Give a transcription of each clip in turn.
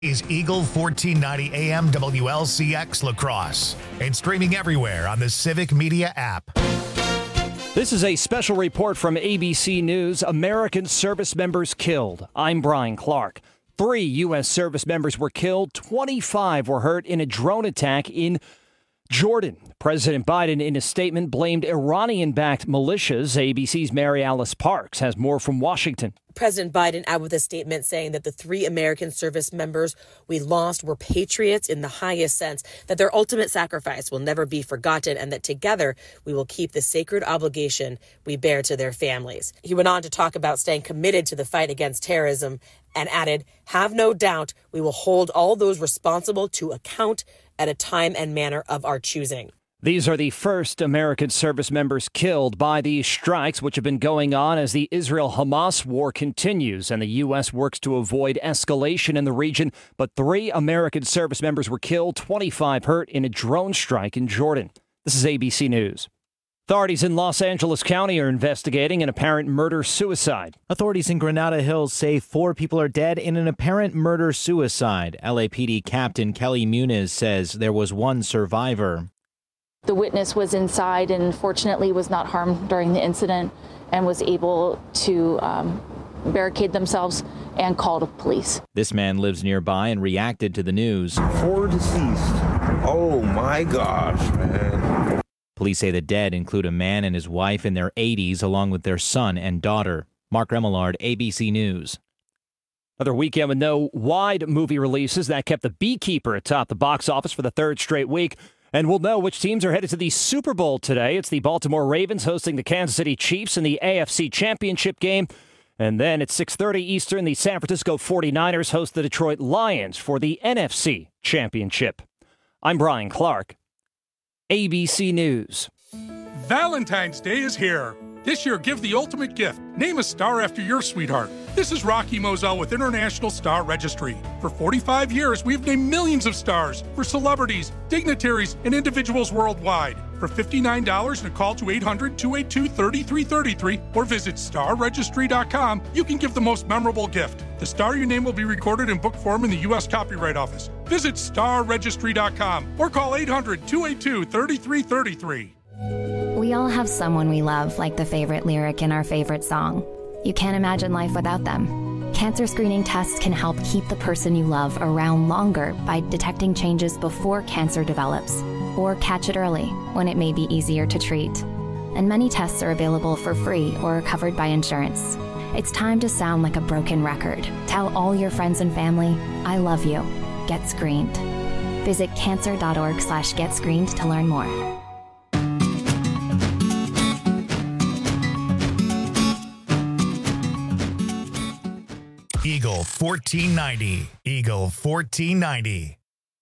Is Eagle 1490 AM WLCX La Crosse and streaming everywhere on the Civic Media app. This is a special report from ABC News. American service members killed. I'm Brian Clark. 3 U.S. service members were killed. 25 were hurt in a drone attack in Jordan. President Biden, in a statement, blamed Iranian-backed militias. ABC's Mary Alice Parks has more from Washington. President Biden out with a statement saying that the 3 American service members we lost were patriots in the highest sense, that their ultimate sacrifice will never be forgotten, and that together we will keep the sacred obligation we bear to their families. He went on to talk about staying committed to the fight against terrorism and added, "Have no doubt we will hold all those responsible to account at a time and manner of our choosing." These are the first American service members killed by these strikes, which have been going on as the Israel-Hamas war continues and the U.S. works to avoid escalation in the region. But 3 American service members were killed, 25 hurt in a drone strike in Jordan. This is ABC News. Authorities in Los Angeles County are investigating an apparent murder-suicide. Authorities in Granada Hills say 4 people are dead in an apparent murder-suicide. LAPD Captain Kelly Muniz says there was 1 survivor. The witness was inside and fortunately was not harmed during the incident and was able to barricade themselves and call the police. This man lives nearby and reacted to the news. 4 deceased. Oh my gosh, man. Police say the dead include a man and his wife in their 80s along with their son and daughter. Mark Remillard, ABC News. Another weekend with no wide movie releases. That kept The Beekeeper atop the box office for the 3rd straight week. And we'll know which teams are headed to the Super Bowl today. It's the Baltimore Ravens hosting the Kansas City Chiefs in the AFC Championship game. And then at 6:30 Eastern, the San Francisco 49ers host the Detroit Lions for the NFC Championship. I'm Brian Clark, ABC News. Valentine's Day is here. This year, give the ultimate gift. Name a star after your sweetheart. This is Rocky Moselle with International Star Registry. For 45 years, we've named millions of stars for celebrities, dignitaries, and individuals worldwide. For $59 and a call to 800-282-3333 or visit starregistry.com, you can give the most memorable gift. The star you name will be recorded in book form in the U.S. Copyright Office. Visit starregistry.com or call 800-282-3333. We all have someone we love, like the favorite lyric in our favorite song. You can't imagine life without them. Cancer screening tests can help keep the person you love around longer by detecting changes before cancer develops, or catch it early when it may be easier to treat. And many tests are available for free or are covered by insurance. It's time to sound like a broken record. Tell all your friends and family, I love you. Get screened. Visit cancer.org/getscreened to learn more. Eagle 1490. Eagle 1490.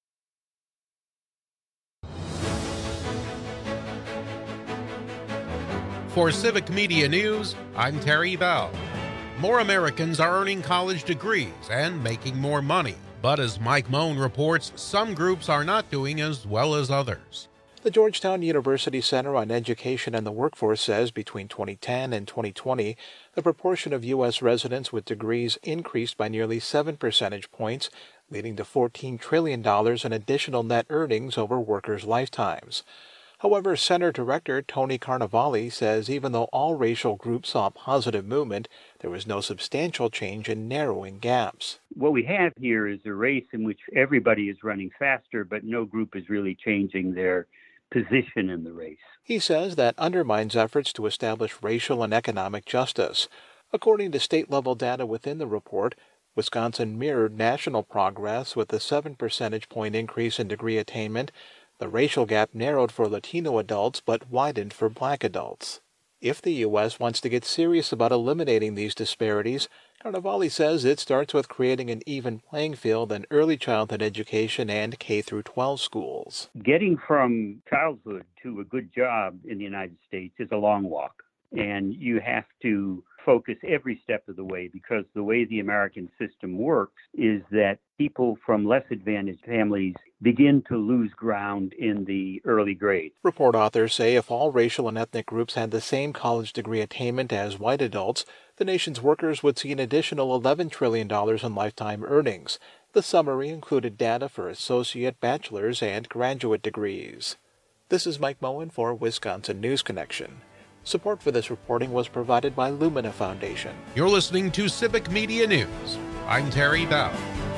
For Civic Media News, I'm Terry Bell. More Americans are earning college degrees and making more money. But as Mike Moan reports, some groups are not doing as well as others. The Georgetown University Center on Education and the Workforce says between 2010 and 2020, the proportion of U.S. residents with degrees increased by nearly 7 percentage points, leading to $14 trillion in additional net earnings over workers' lifetimes. However, Center Director Tony Carnevale says even though all racial groups saw positive movement, there was no substantial change in narrowing gaps. What we have here is a race in which everybody is running faster, but no group is really changing their position in the race. He says that undermines efforts to establish racial and economic justice. According to state-level data within the report, Wisconsin mirrored national progress with a 7 percentage point increase in degree attainment. The racial gap narrowed for Latino adults but widened for Black adults. If the U.S. wants to get serious about eliminating these disparities, Carnevale says it starts with creating an even playing field in early childhood education and K-12 schools. Getting from childhood to a good job in the United States is a long walk, and you have to focus every step of the way because the way the American system works is that people from less advantaged families begin to lose ground in the early grades. Report authors say if all racial and ethnic groups had the same college degree attainment as white adults, the nation's workers would see an additional $11 trillion in lifetime earnings. The summary included data for associate, bachelor's, and graduate degrees. This is Mike Moen for Wisconsin News Connection. Support for this reporting was provided by Lumina Foundation. You're listening to Civic Media News. I'm Terry Bell.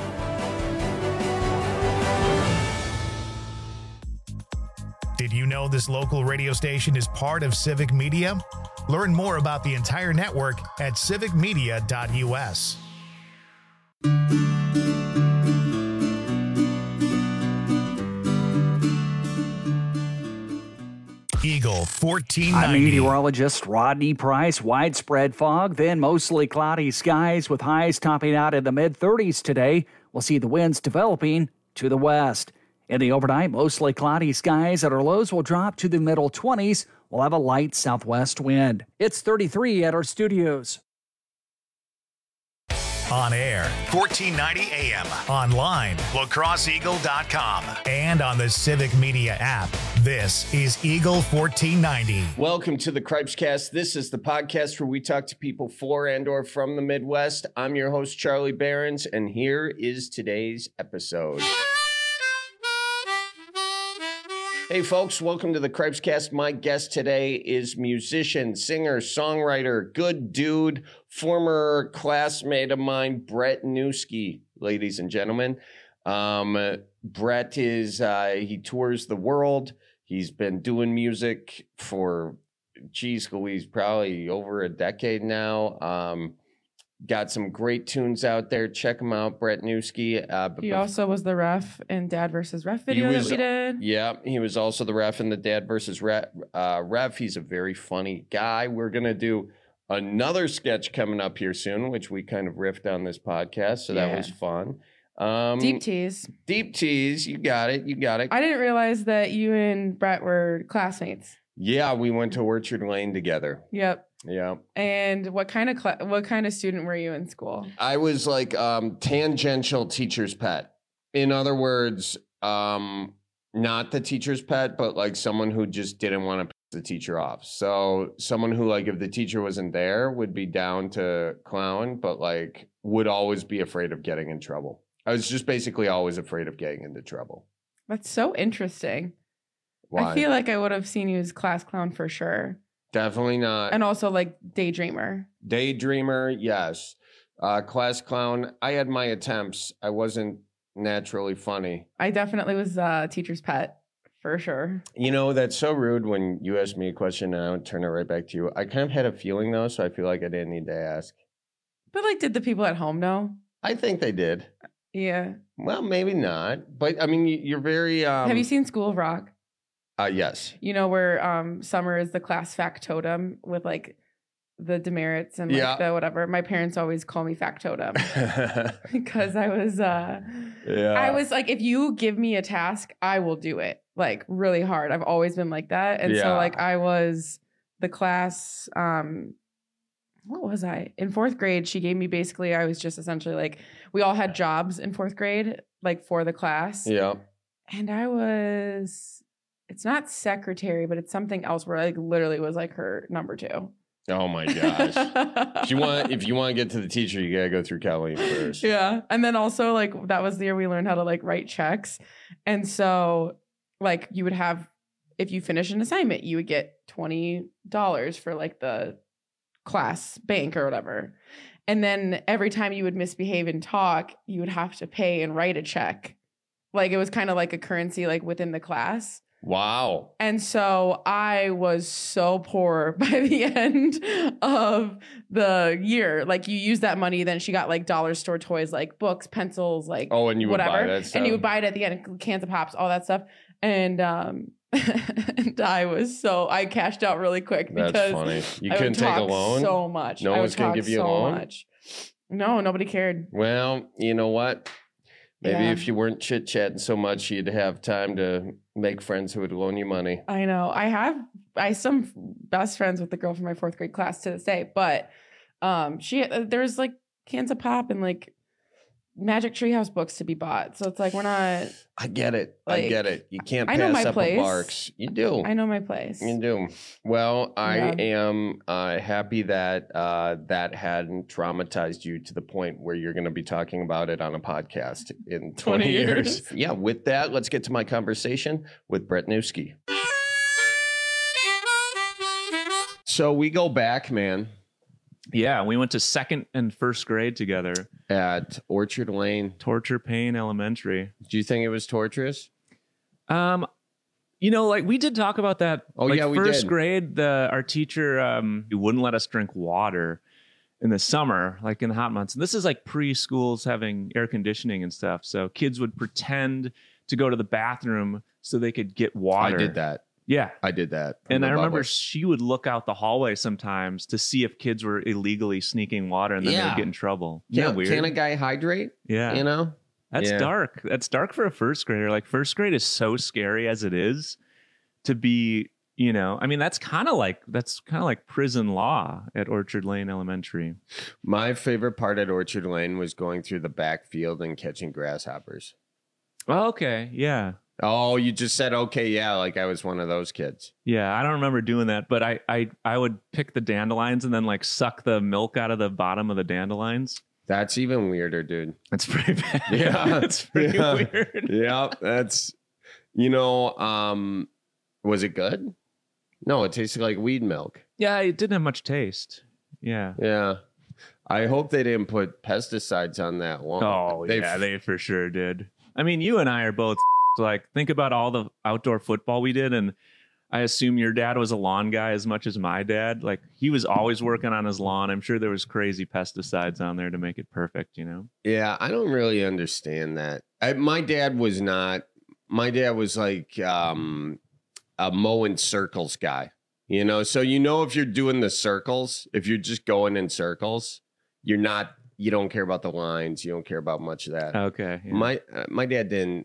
Did you know this local radio station is part of Civic Media? Learn more about the entire network at civicmedia.us. Eagle 1490. I'm meteorologist Rodney Price. Widespread fog, then mostly cloudy skies with highs topping out in the mid-30s today. We'll see the winds developing to the west. In the overnight, mostly cloudy skies and our lows will drop to the middle 20s. We'll have a light southwest wind. It's 33 at our studios. On air, 1490 AM. Online, lacrosseeagle.com. And on the Civic Media app. This is Eagle 1490. Welcome to the Cripescast. This is the podcast where we talk to people for and or from the Midwest. I'm your host, Charlie Behrens, and here is today's episode. Hey folks, welcome to the Cripescast. My guest today is musician, singer, songwriter, good dude, former classmate of mine, Brett Newski, ladies and gentlemen. Brett is, he tours the world. He's been doing music for, Louise, probably over a decade now. Got some great tunes out there. Check him out, Brett Newski. He also was the ref in Dad vs. Ref video that we did. Yeah, he was also the ref in the Dad vs. Ref. He's a very funny guy. We're going to do another sketch coming up here soon, which we kind of riffed on this podcast, so that was fun. Deep tease. Deep tease. You got it. I didn't realize that you and Brett were classmates. Yeah, we went to Orchard Lane together. Yep. Yeah. And what kind of student were you in school? I was like tangential teacher's pet. In other words, not the teacher's pet, but like someone who just didn't want to piss the teacher off. So someone who, like, if the teacher wasn't there, would be down to clown, but like would always be afraid of getting in trouble. I was just basically always afraid of getting into trouble. That's so interesting. Why? I feel like I would have seen you as class clown for sure. Definitely not. And also like daydreamer. Daydreamer, yes. Class clown. I had my attempts. I wasn't naturally funny. I definitely was teacher's pet for sure. You know, that's so rude when you ask me a question and I would turn it right back to you. I kind of had a feeling though, so I feel like I didn't need to ask. But like, did the people at home know? I think they did. Yeah. Well, maybe not. But I mean, you're very... Have you seen School of Rock? Yes. You know where Summer is the class factotum with like the demerits and like the whatever. My parents always call me factotum because I was I was like, if you give me a task, I will do it like really hard. I've always been like that. And so like I was the class what was I? In fourth grade, she gave me basically, I was just essentially like, we all had jobs in fourth grade, like for the class. Yeah. And I was, it's not secretary, but it's something else where I like literally was like her number 2. Oh my gosh. if you want to get to the teacher, you gotta go through Colleen first. Yeah. And then also like that was the year we learned how to like write checks. And so like you would have, if you finish an assignment, you would get $20 for like the class bank or whatever. And then every time you would misbehave and talk, you would have to pay and write a check. Like it was kind of like a currency like within the class. Wow. And so I was so poor by the end of the year. Like you use that money, then she got like dollar store toys, like books, pencils, like and you whatever. Would buy that stuff. And you would buy it at the end, cans of Pops, all that stuff. And and I cashed out really quick because that's funny. You couldn't take a loan so much. No one's gonna give you a loan. Much. No, nobody cared. Well, you know what? Maybe if you weren't chit chatting so much, you'd have time to make friends who would loan you money. I know. I some best friends with the girl from my 4th grade class to this day, but there's like cans of pop and like Magic Treehouse books to be bought. So it's like, we're not. I get it. Like, I get it. You can't I know pass my up place. a Barks. You do. I know my place. You do. Well, I am happy that that hadn't traumatized you to the point where you're going to be talking about it on a podcast in 20 years. Yeah, with that, let's get to my conversation with Brett Newski. So we go back, man. Yeah, we went to second and first grade together at Orchard Lane, Torture Pain Elementary. Do you think it was torturous? You know, like we did talk about that. Oh, like, yeah, we first did. grade, our teacher wouldn't let us drink water in the summer, like in the hot months. And this is like preschools having air conditioning and stuff. So kids would pretend to go to the bathroom so they could get water. I did that. Yeah. I did that. And I remember she would look out the hallway sometimes to see if kids were illegally sneaking water, and then they would get in trouble. Weird. Can a guy hydrate? Yeah. You know? That's dark. That's dark for a first grader. Like, first grade is so scary as it is to be, you know, I mean, that's kind of like prison law at Orchard Lane Elementary. My favorite part at Orchard Lane was going through the backfield and catching grasshoppers. Oh, okay. Yeah. Oh, you just said, okay, yeah, like I was one of those kids. Yeah, I don't remember doing that, but I would pick the dandelions and then like suck the milk out of the bottom of the dandelions. That's even weirder, dude. That's pretty bad. Yeah. That's pretty weird. Yeah, that's, you know, was it good? No, it tasted like weed milk. Yeah, it didn't have much taste. Yeah. Yeah. I hope they didn't put pesticides on that one. Oh, they for sure did. I mean, you and I are both like, think about all the outdoor football we did, and I assume your dad was a lawn guy as much as my dad. Like, he was always working on his lawn. I'm sure there was crazy pesticides on there to make it perfect, you know? Yeah, I don't really understand that. My dad was like a mowing circles guy, you know? So, you know, if you're doing the circles, if you're just going in circles, you don't care about the lines. You don't care about much of that. Okay. Yeah. My dad didn't.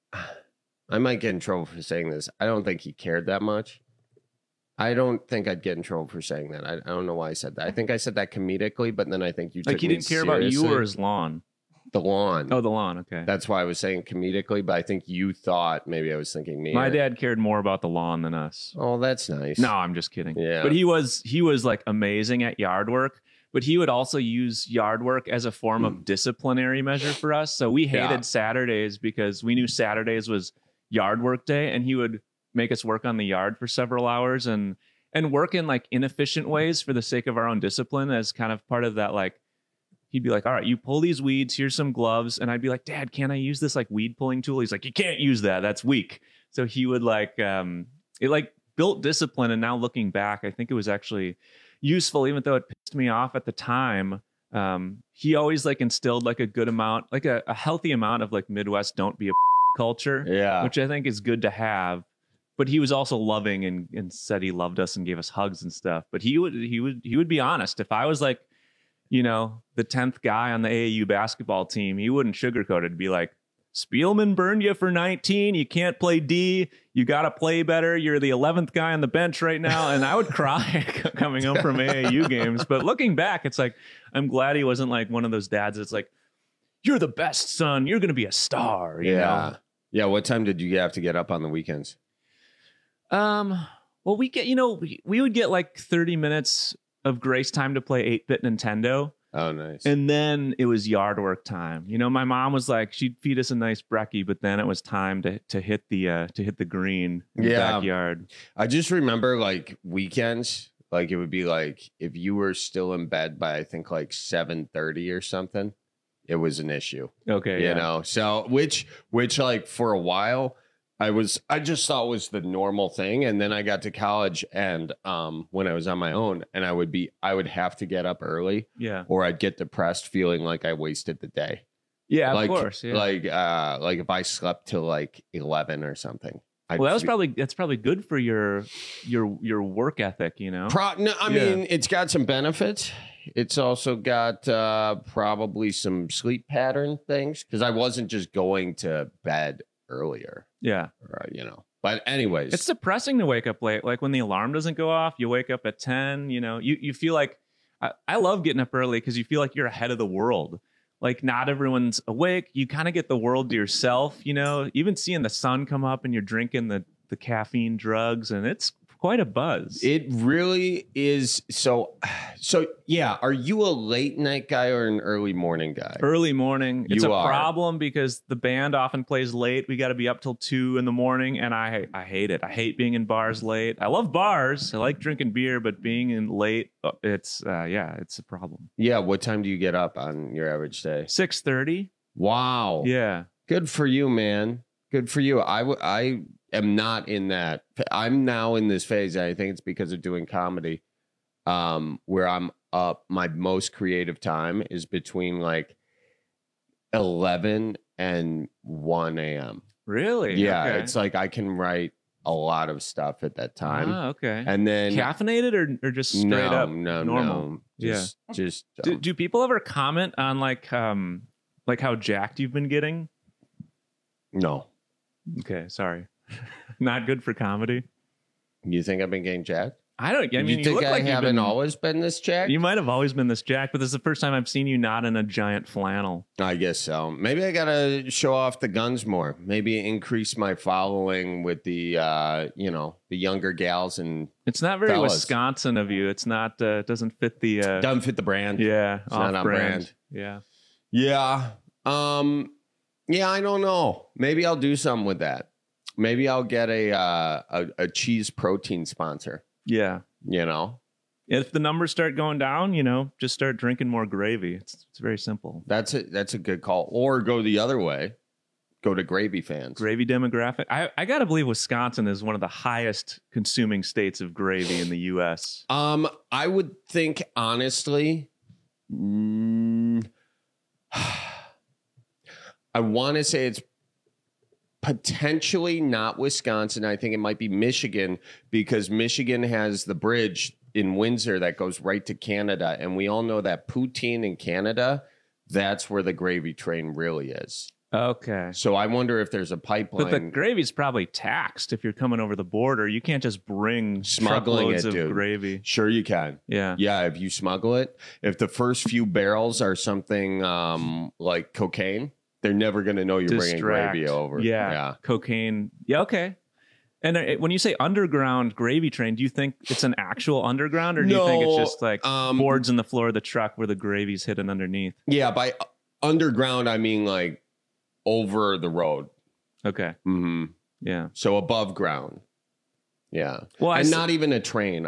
I might get in trouble for saying this. I don't think he cared that much. I don't think I'd get in trouble for saying that. I don't know why I said that. I think I said that comedically, but then I think you took like he me didn't care about you or his lawn. The lawn. Oh, the lawn. Okay. That's why I was saying comedically, but I think you thought maybe I was thinking me. My dad cared more about the lawn than us. Oh, that's nice. No, I'm just kidding. Yeah. But he was like amazing at yard work, but he would also use yard work as a form of disciplinary measure for us. So we hated Saturdays because we knew Saturdays was yard work day, and he would make us work on the yard for several hours and work in like inefficient ways for the sake of our own discipline as kind of part of that. Like, he'd be like, all right, you pull these weeds, here's some gloves. And I'd be like, Dad, can't I use this like weed pulling tool? He's like, you can't use that. That's weak. So he would like, it like built discipline. And now looking back, I think it was actually useful, even though it pissed me off at the time. He always like instilled like a good amount, like a healthy amount of like Midwest don't be a culture, which I think is good to have. But he was also loving and said he loved us and gave us hugs and stuff. But he would be honest. If I was like, you know, the 10th guy on the AAU basketball team, he wouldn't sugarcoat it. It'd be like, Spielman burned you for 19. You can't play D. You got to play better. You're the 11th guy on the bench right now. And I would cry coming home from AAU games. But looking back, it's like, I'm glad he wasn't like one of those dads that's like, you're the best, son. You're going to be a star. You know? Yeah. What time did you have to get up on the weekends? Well, we would get like 30 minutes of grace time to play 8-bit Nintendo. Oh, nice. And then it was yard work time. You know, my mom was like, she'd feed us a nice brekkie, but then it was time to hit the green in the backyard. I just remember like weekends, like it would be like if you were still in bed by I think like 7:30 or something, it was an issue. Okay. You know, so which like for a while I just thought was the normal thing. And then I got to college and when I was on my own and I would have to get up early. Yeah. Or I'd get depressed feeling like I wasted the day. Yeah, like, of course. Yeah. Like if I slept till like 11 or something. That's probably good for your work ethic, you know? I mean, it's got some benefits. It's also got probably some sleep pattern things because I wasn't just going to bed earlier. Yeah. You know, but anyways, it's depressing to wake up late. Like when the alarm doesn't go off, you wake up at 10, you know, you feel like I love getting up early because you feel like you're ahead of the world. like not everyone's awake. You kind of get the world to yourself, you know, even seeing the sun come up and you're drinking the caffeine drugs, and it's quite a buzz. It really is. So yeah. Are you a late night guy or an early morning guy? Early morning. It's You a are. problem because the band often plays late. We got to be up till 2 a.m, and I hate it. I hate being in bars late. I love bars. I like drinking beer, but being in late, it's it's a problem. Yeah. What time do you get up on your average day? 6:30. Wow. Yeah. Good for you, man. Good for you. I am not in that. I'm now in this phase. And I think it's because of doing comedy, where I'm up. My most creative time is between like 11 and 1 a.m. Really? Yeah. Okay. It's like I can write a lot of stuff at that time. Ah, okay. And then caffeinated or just straight up normal? Just Do people ever comment on like how jacked you've been getting? No. Okay, sorry. Not good for comedy. You think I've been getting jacked? I don't. I mean, you think look I like haven't always been this jacked? You might have always been this jacked, but this is the first time I've seen you not in a giant flannel. I guess so. Maybe I gotta show off the guns more. Maybe increase my following with the the younger gals and. It's not very fellas. Wisconsin of you. It's not. Doesn't fit the. Doesn't fit the brand. Yeah, It's not on brand. Yeah. Yeah. Yeah. I don't know. Maybe I'll do something with that. Maybe I'll get a cheese protein sponsor. Yeah. You know. If the numbers start going down, just start drinking more gravy. It's very simple. That's a good call. Or go the other way. Go to gravy fans. Gravy demographic. I got to believe Wisconsin is one of the highest consuming states of gravy in the U.S. I would think, honestly, I want to say it's potentially not Wisconsin. I think it might be Michigan, because Michigan has the bridge in Windsor that goes right to Canada. And we all know that poutine in Canada, that's where the gravy train really is. Okay. So I wonder if there's a pipeline. But the gravy's probably taxed if you're coming over the border. You can't just bring Smuggling truckloads it, of dude. gravy. Sure you can. Yeah. Yeah, if you smuggle it. If the first few barrels are something like cocaine, they're never going to know you're bringing gravy over. Yeah. Cocaine. Yeah, okay. And when you say underground gravy train, do you think it's an actual underground, or do you think it's just like boards in the floor of the truck where the gravy's hidden underneath? Yeah, by underground, I mean like over the road. Okay. Mm-hmm. Yeah. So above ground. Yeah. Well, and not even a train,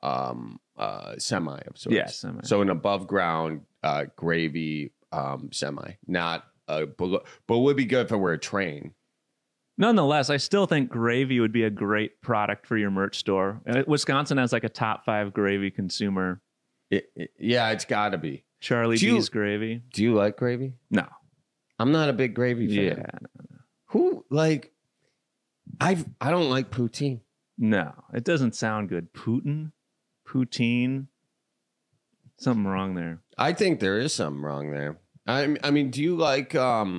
semi of sorts. Yeah, semi. So an above ground gravy semi, not but would be good if it were a train. Nonetheless, I still think gravy would be a great product for your merch store. Wisconsin has like a top 5 gravy consumer. Yeah, it's got to be. Charlie B's gravy. Do you like gravy? No. I'm not a big gravy fan. Yeah. No. Who like? I don't like poutine. No, it doesn't sound good. Poutine. Something wrong there. I think there is something wrong there. I mean, do you like?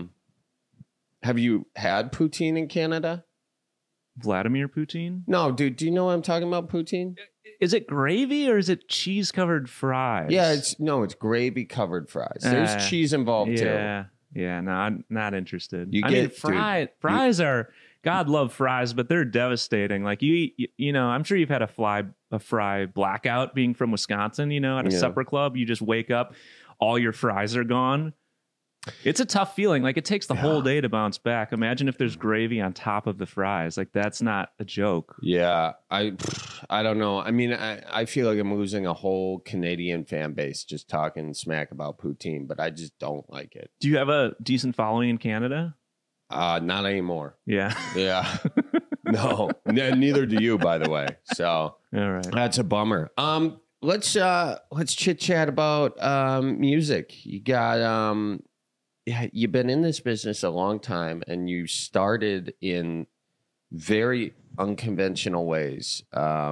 Have you had poutine in Canada? Vladimir Poutine? No, dude. Do you know what I'm talking about? Poutine? Is it gravy or is it cheese covered fries? Yeah, it's gravy covered fries. There's cheese involved too. Yeah. No, I'm not interested. Fries are. God love fries, but they're devastating. Like you know, I'm sure you've had a fry blackout being from Wisconsin. At a supper club, you just wake up, all your fries are gone. It's a tough feeling. Like it takes the whole day to bounce back. Imagine if there's gravy on top of the fries. Like that's not a joke. Yeah, I don't know. I mean, I feel like I'm losing a whole Canadian fan base just talking smack about poutine, but I just don't like it. Do you have a decent following in Canada? Not anymore. Yeah. Yeah. No, neither do you, by the way. So all right, that's a bummer. Let's chit chat about music. You got you've been in this business a long time, and you started in very unconventional ways.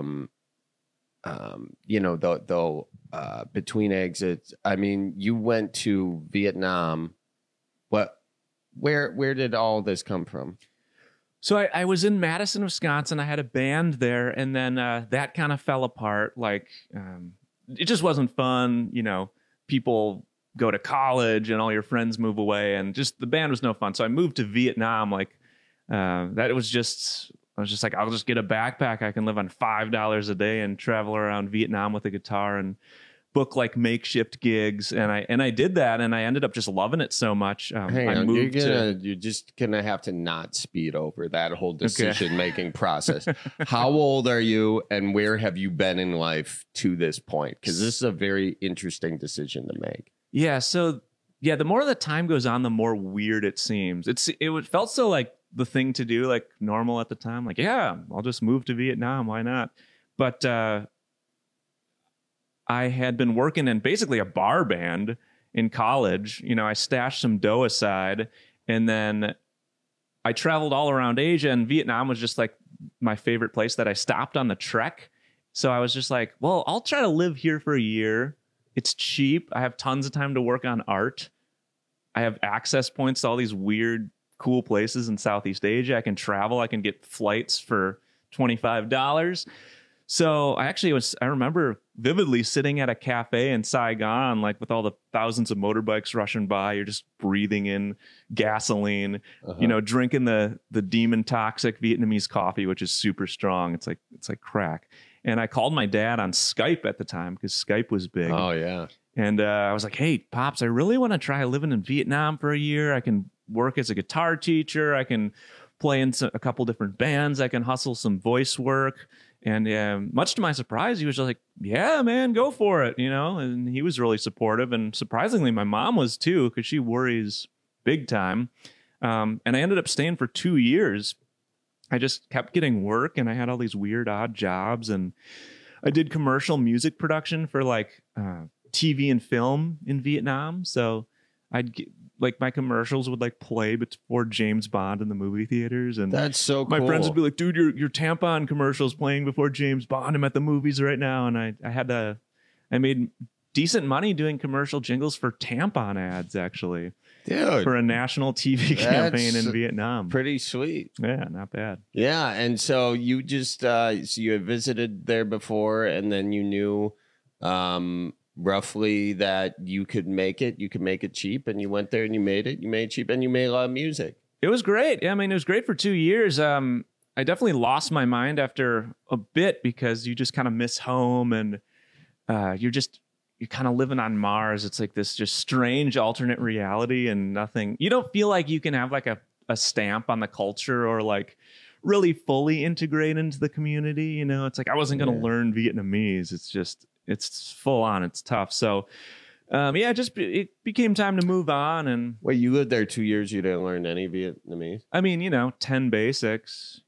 Between exits, I mean, you went to Vietnam. Where did all this come from? So I was in Madison, Wisconsin. I had a band there, and then that kind of fell apart. Like it just wasn't fun. People go to college and all your friends move away, and just the band was no fun. So I moved to Vietnam. Like I was just like, I'll just get a backpack. I can live on $5 a day and travel around Vietnam with a guitar and book like makeshift gigs. And I did that, and I ended up just loving it so much. You're just gonna have to not speed over that whole decision-making process. How old are you, and where have you been in life to this point? Because this is a very interesting decision to make. Yeah. So the more the time goes on, the more weird it seems. It felt so like the thing to do, like normal at the time. Like, yeah, I'll just move to Vietnam. Why not? But I had been working in basically a bar band in college. You know, I stashed some dough aside, and then I traveled all around Asia, and Vietnam was just like my favorite place that I stopped on the trek. So I was just like, well, I'll try to live here for a year. It's cheap. I have tons of time to work on art. I have access points to all these weird, cool places in Southeast Asia. I can travel. I can get flights for $25. So I remember vividly sitting at a cafe in Saigon, like with all the thousands of motorbikes rushing by. You're just breathing in gasoline, drinking the demon toxic Vietnamese coffee, which is super strong. It's like crack. And I called my dad on Skype at the time because Skype was big. Oh, yeah. And I was like, hey, Pops, I really want to try living in Vietnam for a year. I can work as a guitar teacher. I can play in a couple different bands. I can hustle some voice work. And much to my surprise, he was just like, yeah, man, go for it, and he was really supportive. And surprisingly, my mom was too, because she worries big time. And I ended up staying for 2 years. I just kept getting work, and I had all these weird, odd jobs. And I did commercial music production for like TV and film in Vietnam. So I'd get, like, my commercials would like play before James Bond in the movie theaters, and that's so cool. My friends would be like, dude, your tampon commercial's playing before James Bond. I'm at the movies right now. And I made decent money doing commercial jingles for tampon ads, actually. Dude, for a national TV campaign in Vietnam. Pretty sweet. Yeah, not bad. Yeah. And so you just so you had visited there before, and then you knew roughly that you could make it cheap, and you went there and you made it cheap, and you made a lot of music. It was great. Yeah, I mean, it was great for 2 years. I definitely lost my mind after a bit, because you just kind of miss home, and you're kind of living on Mars. It's like this just strange alternate reality, and nothing, you don't feel like you can have like a stamp on the culture, or like really fully integrate into the community. It's like, I wasn't going to learn Vietnamese. It's full on. It's tough. So, it became time to move on. And wait, you lived there 2 years. You didn't learn any Vietnamese? I mean, 10 basics,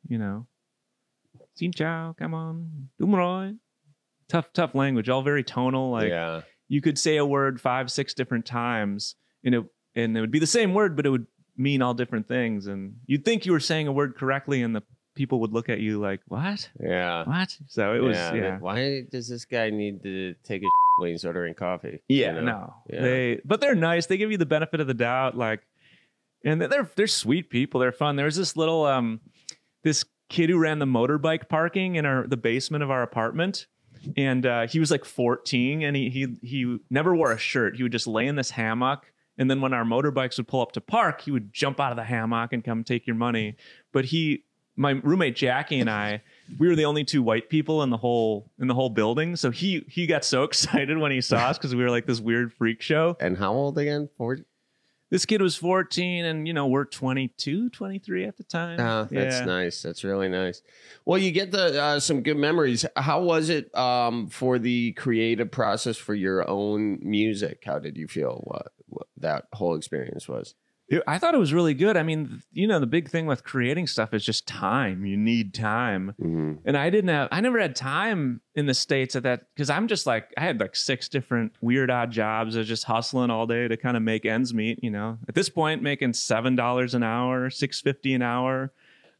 Xin chào, come on, đúng rồi. Tough language, all very tonal. Like, you could say a word 5-6 different times, and it would be the same word, but it would mean all different things. And you'd think you were saying a word correctly, and the people would look at you like, what? Yeah. What? So it was, Why does this guy need to take a when he's ordering coffee? Yeah, no. Yeah. But they're nice. They give you the benefit of the doubt. Like, and they're sweet people. They're fun. There was this little, this kid who ran the motorbike parking in the basement of our apartment. And he was like 14, and he never wore a shirt. He would just lay in this hammock. And then when our motorbikes would pull up to park, he would jump out of the hammock and come take your money. But my roommate Jackie and I, we were the only two white people in the whole building. So he got so excited when he saw us, because we were like this weird freak show. And how old again? 40? This kid was 14, and we're 22, 23 at the time. Oh, that's nice. That's really nice. Well, you get some good memories. How was it for the creative process for your own music? How did you feel what that whole experience was? I thought it was really good. I mean, the big thing with creating stuff is just time. You need time. Mm-hmm. And I never had time in the States at that, because I'm just like, I had like 6 different weird odd jobs. I was just hustling all day to kind of make ends meet, At this point, making $7 an hour, $6.50 an hour.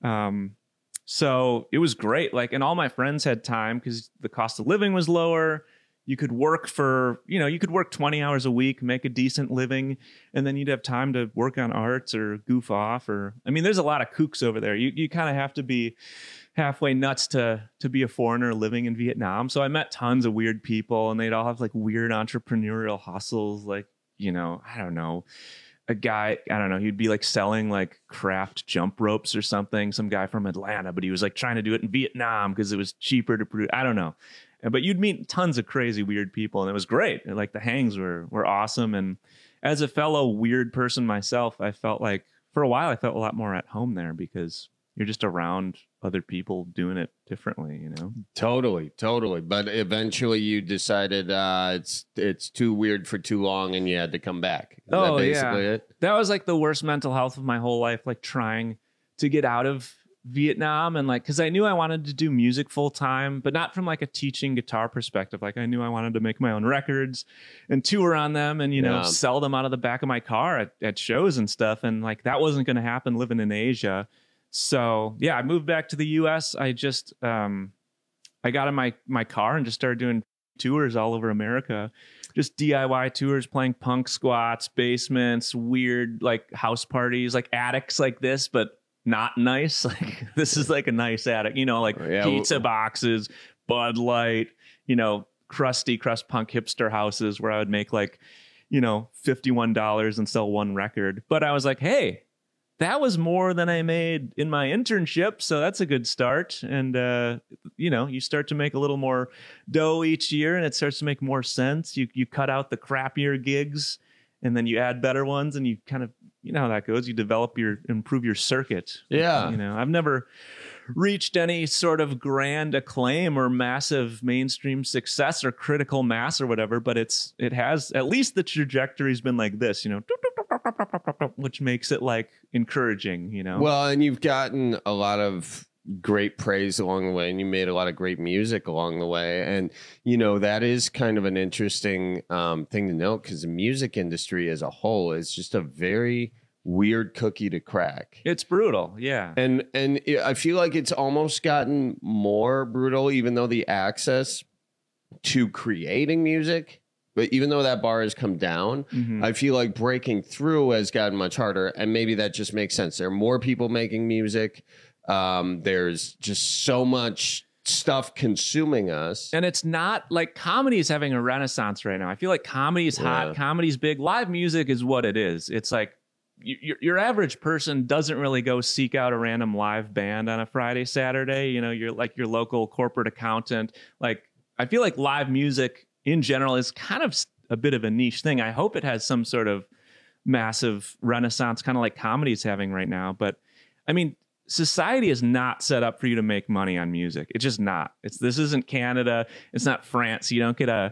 So it was great. Like, and all my friends had time because the cost of living was lower. You could work you could work 20 hours a week, make a decent living, and then you'd have time to work on arts or goof off. There's a lot of kooks over there. You kind of have to be halfway nuts to be a foreigner living in Vietnam. So I met tons of weird people, and they'd all have like weird entrepreneurial hustles. Like, you know, I don't know, a guy, I don't know, he'd be like selling like craft jump ropes or something, some guy from Atlanta, but he was like trying to do it in Vietnam because it was cheaper to produce. I don't know. But you'd meet tons of crazy, weird people, and it was great. And like the hangs were awesome. And as a fellow weird person myself, I felt like for a while I felt a lot more at home there because you're just around other people doing it differently, you know? Totally. But eventually you decided it's too weird for too long and you had to come back. Is that basically it? That was like the worst mental health of my whole life, like trying to get out of Vietnam and like, because I knew I wanted to do music full time, but not from like a teaching guitar perspective. Like I knew I wanted to make my own records and tour on them and, you know, sell them out of the back of my car at shows and stuff. And like that wasn't going to happen living in Asia. So yeah, I moved back to the US. I just, I got in my car and just started doing tours all over America, just DIY tours, playing punk squats, basements, weird like house parties, like attics like this, but not nice. Like this is like a nice attic, you know, like pizza boxes, Bud Light, you know, crust punk hipster houses where I would make like, you know, $51 and sell one record. But I was like, hey, that was more than I made in my internship. So that's a good start. And, you know, you start to make a little more dough each year and it starts to make more sense. You cut out the crappier gigs and then you add better ones and you kind of, you know how that goes. You improve your circuit. Yeah. You know, I've never reached any sort of grand acclaim or massive mainstream success or critical mass or whatever, but it has, at least the trajectory's been like this, you know, which makes it like encouraging, you know? Well, and you've gotten a lot of great praise along the way and you made a lot of great music along the way. And, you know, that is kind of an interesting thing to note because the music industry as a whole is just a very weird cookie to crack. It's brutal. Yeah. And I feel like it's almost gotten more brutal, even though the access to creating music, but even though that bar has come down, I feel like breaking through has gotten much harder. And maybe that just makes sense. There are more people making music. There's just so much stuff consuming us. And it's not like comedy is having a renaissance right now. I feel like comedy is hot. Comedy's big. Live music is what it is. It's like your average person doesn't really go seek out a random live band on a Friday, Saturday. You know, you're like your local corporate accountant. Like, I feel like live music in general is kind of a bit of a niche thing. I hope it has some sort of massive renaissance, kind of like comedy is having right now. But I mean, society is not set up for you to make money on music. It's just not. This isn't Canada. It's not France. You don't get a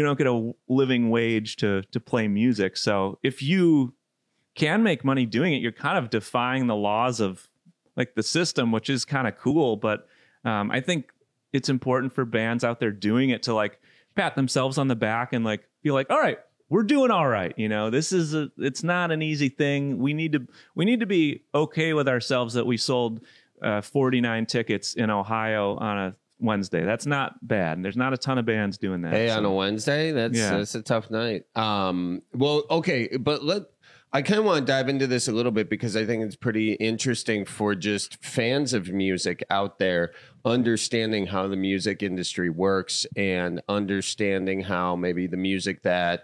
living wage to play music. So if you can make money doing it, you're kind of defying the laws of like the system, which is kind of cool. But I think it's important for bands out there doing it to like pat themselves on the back and like feel like, all right, we're doing all right. You know, it's not an easy thing. We need to be okay with ourselves that we sold 49 tickets in Ohio on a Wednesday. That's not bad. And there's not a ton of bands doing that. Hey, on a Wednesday, that's a tough night. Well, okay, but I kind of want to dive into this a little bit because I think it's pretty interesting for just fans of music out there understanding how the music industry works and understanding how maybe the music that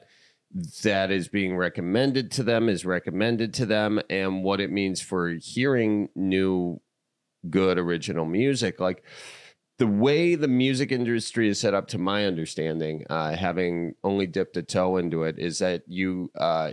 is being recommended to them is recommended to them and what it means for hearing new, good, original music. Like the way the music industry is set up, to my understanding, having only dipped a toe into it, is that you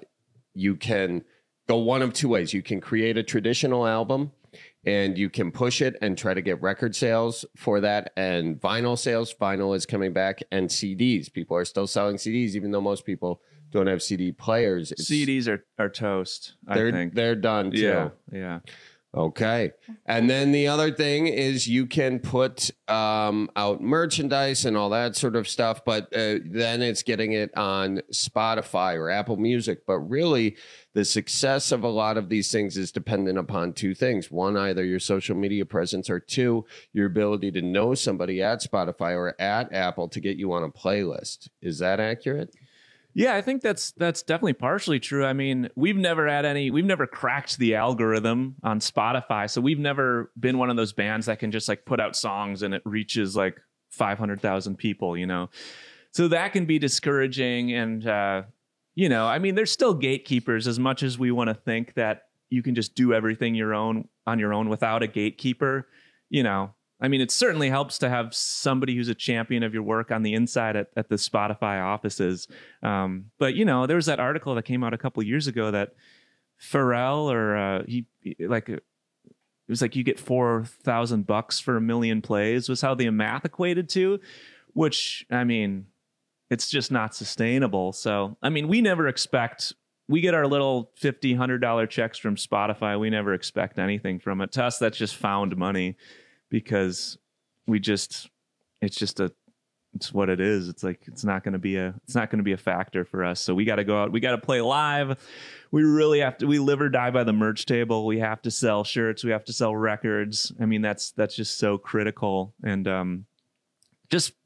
can go one of two ways. You can create a traditional album and you can push it and try to get record sales for that and vinyl sales. Vinyl is coming back, and CDs. People are still selling CDs, even though most people don't have CD players. CDs are toast, I think. They're done too. Yeah. Okay. And then the other thing is you can put out merchandise and all that sort of stuff, but then it's getting it on Spotify or Apple Music. But really, the success of a lot of these things is dependent upon two things. One, either your social media presence, or two, your ability to know somebody at Spotify or at Apple to get you on a playlist. Is that accurate? Yeah, I think that's definitely partially true. I mean, we've never cracked the algorithm on Spotify. So we've never been one of those bands that can just like put out songs and it reaches like 500,000 people, you know? So that can be discouraging. And you know, I mean, there's still gatekeepers as much as we want to think that you can just do everything on your own without a gatekeeper. You know, I mean, it certainly helps to have somebody who's a champion of your work on the inside at the Spotify offices. But, you know, there was that article that came out a couple of years ago that Pharrell it was like you get $4,000 for 1 million plays was how the math equated to, which, I mean, it's just not sustainable. So, I mean, we get our little $50, $100 checks from Spotify. We never expect anything from it. To us, that's just found money because it's what it is. It's like, it's not going to be a factor for us. So we got to go out. We got to play live. We really have to, we live or die by the merch table. We have to sell shirts. We have to sell records. I mean, that's just so critical. And, just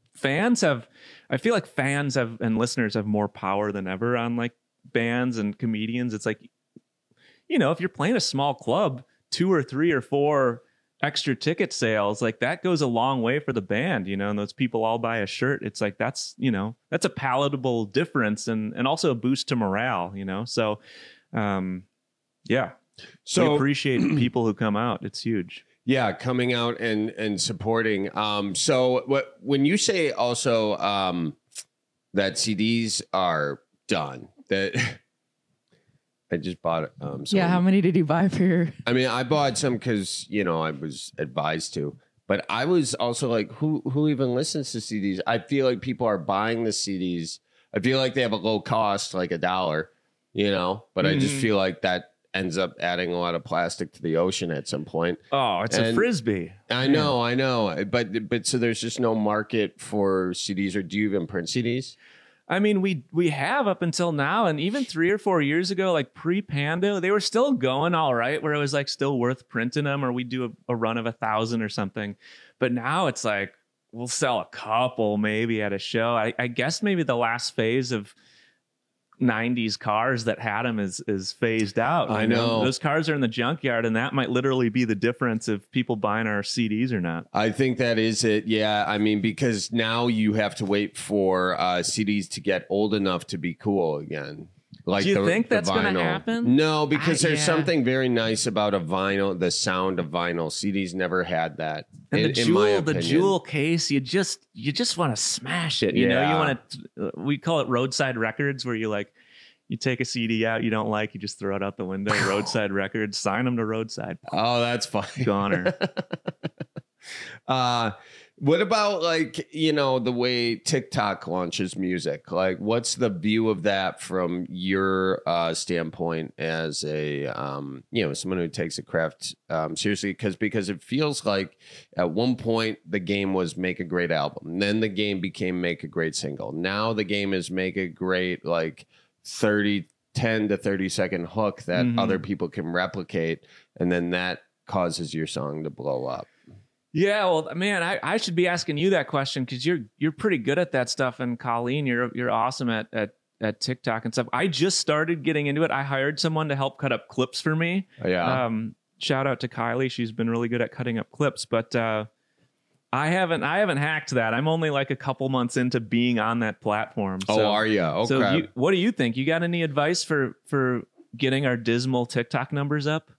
I feel like fans and listeners have more power than ever on like bands and comedians. It's like, you know, if you're playing a small club, 2 or 3 or 4 extra ticket sales, like that goes a long way for the band, you know, and those people all buy a shirt. It's like, that's a palatable difference and also a boost to morale, you know? So, yeah. So we appreciate people who come out. It's huge. Yeah, coming out and supporting. So when you say also that CDs are done, that I just bought it. How many did you buy for your? I mean, I bought some because, you know, I was advised to, but I was also like, who even listens to CDs? I feel like people are buying the CDs. I feel like they have a low cost, like $1, you know, but I just feel like that ends up adding a lot of plastic to the ocean at some point. Oh, it's a Frisbee. I know. But so there's just no market for CDs, or do you even print CDs? I mean, we have up until now, and even 3 or 4 years ago, like pre-Pando, they were still going all right, where it was like still worth printing them, or we'd do a run of 1,000 or something. But now it's like we'll sell a couple maybe at a show. I guess maybe the last phase of 90s cars that had them is phased out. I know. Those cars are in the junkyard, and that might literally be the difference of people buying our CDs or not. I think that is it. Yeah. I mean, because now you have to wait for CDs to get old enough to be cool again. Like, do you think that's going to happen? No, because there's something very nice about a vinyl, the sound of vinyl. CDs never had that. And the jewel case, you just want to smash it. You know, you want to. We call it roadside records, where you take a CD out you don't like, you just throw it out the window. Roadside records, sign them to roadside. Oh, that's fine. Goner. What about, like, you know, the way TikTok launches music? Like, what's the view of that from your standpoint as a, you know, someone who takes a craft seriously? Because it feels like at one point the game was make a great album. Then the game became make a great single. Now the game is make a great, like, 10 to 30 second hook that other people can replicate. And then that causes your song to blow up. Yeah, well, man, I should be asking you that question because you're pretty good at that stuff, and Colleen, you're awesome at TikTok and stuff. I just started getting into it. I hired someone to help cut up clips for me. Yeah. Shout out to Kylie; she's been really good at cutting up clips. But I haven't hacked that. I'm only like a couple months into being on that platform. So, are you? Okay. So what do you think? You got any advice for getting our dismal TikTok numbers up?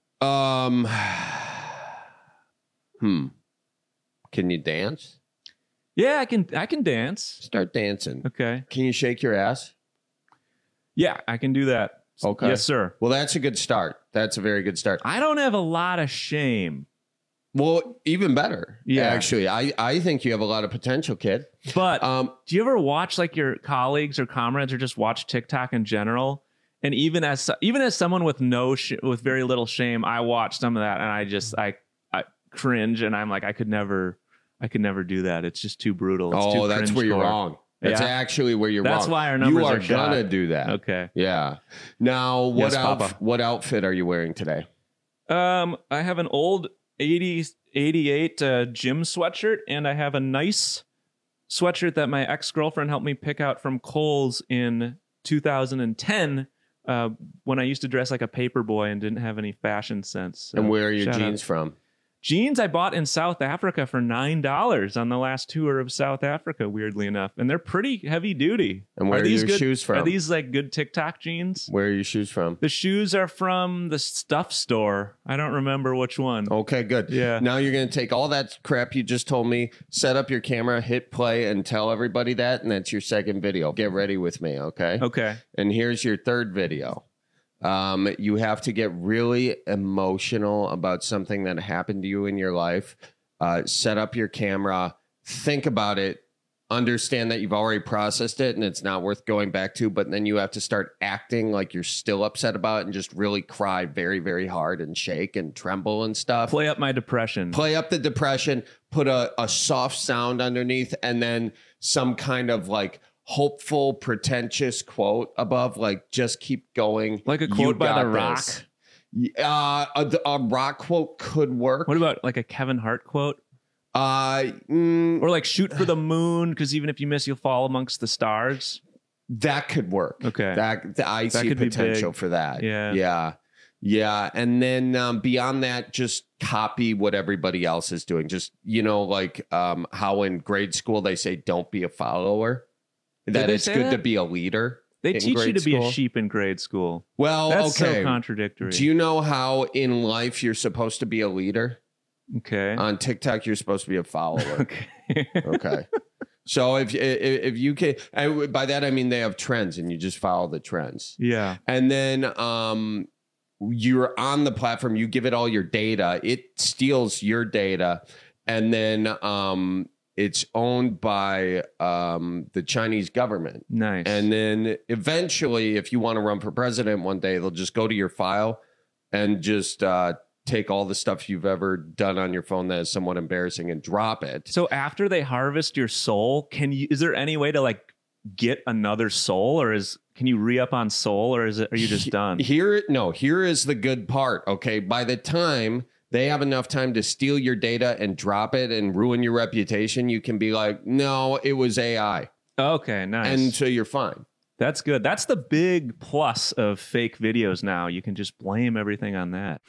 Can you dance? Yeah, I can dance. Start dancing. Okay. Can you shake your ass? Yeah, I can do that. Okay. Yes, sir. Well, that's a good start. That's a very good start. I don't have a lot of shame. Well, even better. Yeah. Actually, I think you have a lot of potential, kid. But do you ever watch like your colleagues or comrades, or just watch TikTok in general? And even as someone with with very little shame, I watch some of that, and I cringe, and I'm like, I could never do that. It's just too brutal. It's that's where you're wrong. That's actually where you're wrong. That's why our numbers are gonna do that. Okay. Yeah. Now, what outfit are you wearing today? I have an old 88 gym sweatshirt, and I have a nice sweatshirt that my ex-girlfriend helped me pick out from Kohl's in 2010. When I used to dress like a paper boy and didn't have any fashion sense. So and where are your jeans from? jeans I bought in South Africa for $9 on the last tour of South Africa, weirdly enough. And they're pretty heavy duty. And where are your shoes from? Are these like good TikTok jeans? Where are your shoes from? The shoes are from the Stuff store. I don't remember which one. Okay, good. Yeah. Now you're going to take all that crap you just told me, set up your camera, hit play, and tell everybody that. And that's your second video. Get ready with me, okay? Okay. And here's your third video. You have to get really emotional about something that happened to you in your life. Set up your camera, think about it, understand that you've already processed it and it's not worth going back to, but then you have to start acting like you're still upset about it and just really cry very, very hard and shake and tremble and stuff. Play up my depression. Play up the depression, put a soft sound underneath, and then some kind of like hopeful, pretentious quote above, like just keep going. Like a quote by The Rock. A Rock quote could work. What about like a Kevin Hart quote? Or like shoot for the moon, because even if you miss, you'll fall amongst the stars. That could work. Okay. I see potential for that. Yeah. And then beyond that, just copy what everybody else is doing. Just, like how in grade school they say, don't be a follower. That it's good to be a leader. They teach you to be a sheep in grade school. Well, that's so contradictory. Do you know how in life you're supposed to be a leader? Okay. On TikTok, you're supposed to be a follower. Okay. So if you can, by that I mean they have trends and you just follow the trends. Yeah. And then you're on the platform, you give it all your data, it steals your data, and then it's owned by the Chinese government. Nice. And then eventually, if you want to run for president one day, they'll just go to your file and just take all the stuff you've ever done on your phone that is somewhat embarrassing and drop it. So after they harvest your soul, is there any way to like get another soul, or can you re-up on soul, or are you just done? Here is the good part. Okay. By the time they have enough time to steal your data and drop it and ruin your reputation, you can be like, no, it was AI. Okay, nice. And so you're fine. That's good. That's the big plus of fake videos now. You can just blame everything on that.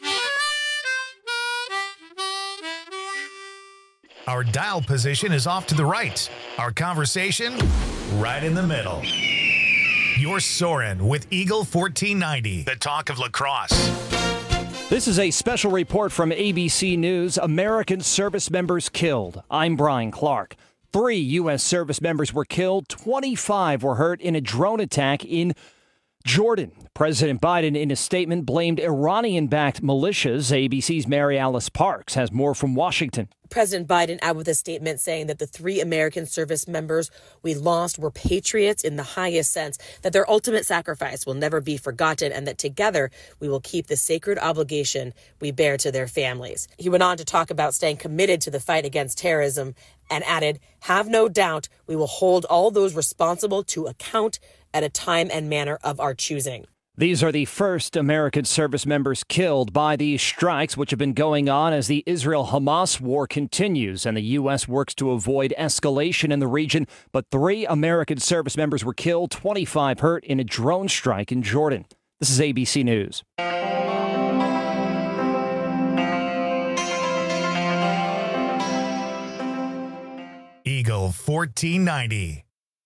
Our dial position is off to the right. Our conversation, right in the middle. You're soaring with Eagle 1490, the talk of lacrosse. This is a special report from ABC News. American service members killed. I'm Brian Clark. 3 U.S. service members were killed. 25 were hurt in a drone attack in Jordan. President Biden, in a statement, blamed Iranian-backed militias. ABC's Mary Alice Parks has more from Washington. President Biden out with a statement saying that the 3 American service members we lost were patriots in the highest sense, that their ultimate sacrifice will never be forgotten, and that together we will keep the sacred obligation we bear to their families. He went on to talk about staying committed to the fight against terrorism and added, "Have no doubt we will hold all those responsible to account at a time and manner of our choosing." These are the first American service members killed by these strikes, which have been going on as the Israel-Hamas war continues and the U.S. works to avoid escalation in the region. But 3 American service members were killed, 25 hurt in a drone strike in Jordan. This is ABC News. Eagle 1490.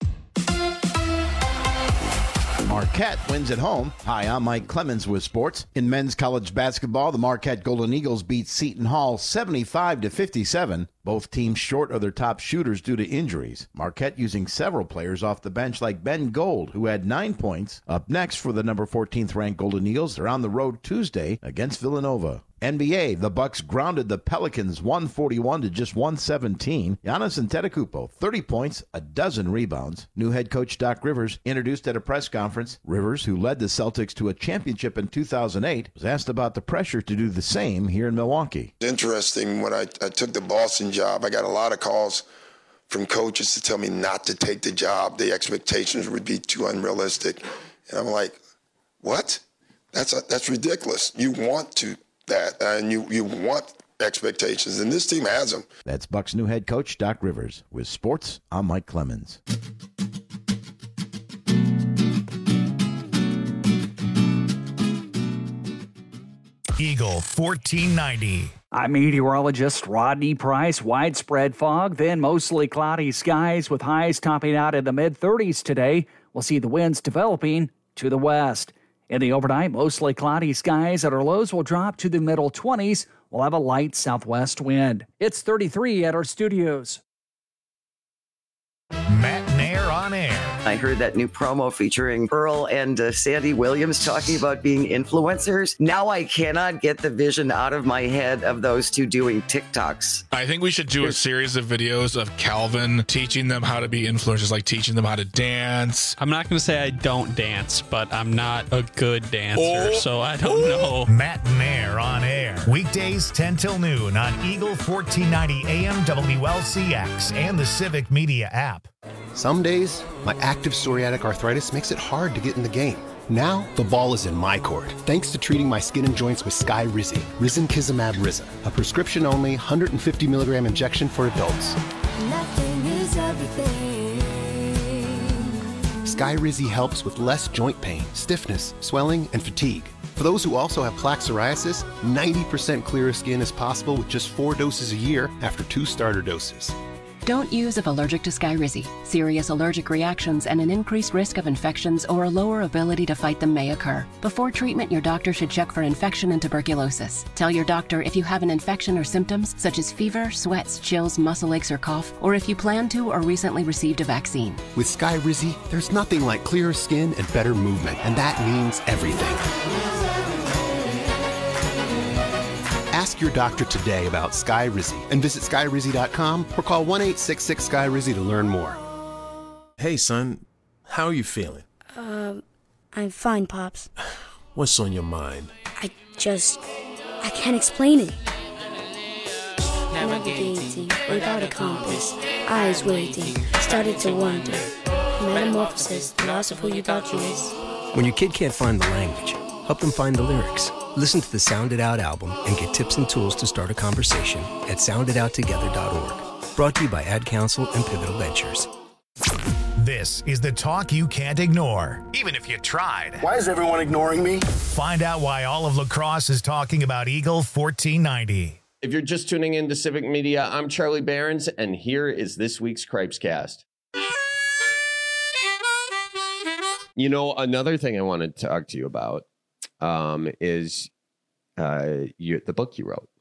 Marquette wins at home. Hi, I'm Mike Clemens with sports. In men's college basketball, the Marquette Golden Eagles beat Seton Hall 75-57. Both teams short of their top shooters due to injuries. Marquette using several players off the bench like Ben Gold, who had 9 points. Up next for the number 14th ranked Golden Eagles, they're on the road Tuesday against Villanova. NBA, the Bucks grounded the Pelicans 141 to just 117. Giannis Antetokounmpo, 30 points, a dozen rebounds. New head coach Doc Rivers introduced at a press conference. Rivers, who led the Celtics to a championship in 2008, was asked about the pressure to do the same here in Milwaukee. Interesting, when I took the Boston job, I got a lot of calls from coaches to tell me not to take the job. The expectations would be too unrealistic. And I'm like, what? That's ridiculous. You want that, and you want expectations, and this team has them. That's Bucks new head coach Doc Rivers. With sports, I'm Mike Clemens. Eagle 1490. I'm meteorologist Rodney Price. Widespread fog, then mostly cloudy skies with highs topping out in the mid-30s today. We'll see the winds developing to the west. In the overnight, mostly cloudy skies and our lows will drop to the middle 20s. We'll have a light southwest wind. It's 33 at our studios. Matt Nair on air. I heard that new promo featuring Earl and Sandy Williams talking about being influencers. Now I cannot get the vision out of my head of those two doing TikToks. I think we should do a series of videos of Calvin teaching them how to be influencers, like teaching them how to dance. I'm not going to say I don't dance, but I'm not a good dancer, so I don't know. Matt Nair on air. Weekdays 10 till noon on Eagle 1490 AM WLCX and the Civic Media app. Some days, my active psoriatic arthritis makes it hard to get in the game. Now, the ball is in my court, thanks to treating my skin and joints with Skyrizi, Risankizumab Riza, a prescription-only 150 milligram injection for adults. Nothing is everything. Skyrizi helps with less joint pain, stiffness, swelling, and fatigue. For those who also have plaque psoriasis, 90% clearer skin is possible with just 4 doses a year after 2 starter doses. Don't use if allergic to Skyrizi. Serious allergic reactions and an increased risk of infections or a lower ability to fight them may occur. Before treatment, your doctor should check for infection and tuberculosis. Tell your doctor if you have an infection or symptoms such as fever, sweats, chills, muscle aches, or cough, or if you plan to or recently received a vaccine. With Skyrizi, there's nothing like clearer skin and better movement, and that means everything. Ask your doctor today about Skyrizi and visit Skyrizi.com or call 1-866-SKYRIZI to learn more. Hey, son. How are you feeling? I'm fine, Pops. What's on your mind? I can't explain it. Navigating without a compass, eyes waiting, started to wonder. Metamorphosis, loss of who you thought you is. When your kid can't find the language, help them find the lyrics. Listen to the Sound It Out album and get tips and tools to start a conversation at sounditouttogether.org. Brought to you by Ad Council and Pivotal Ventures. This is the talk you can't ignore, even if you tried. Why is everyone ignoring me? Find out why all of La Crosse is talking about Eagle 1490. If you're just tuning in to Civic Media, I'm Charlie Behrens, and here is this week's Cripescast. You know, another thing I wanted to talk to you about is the book you wrote.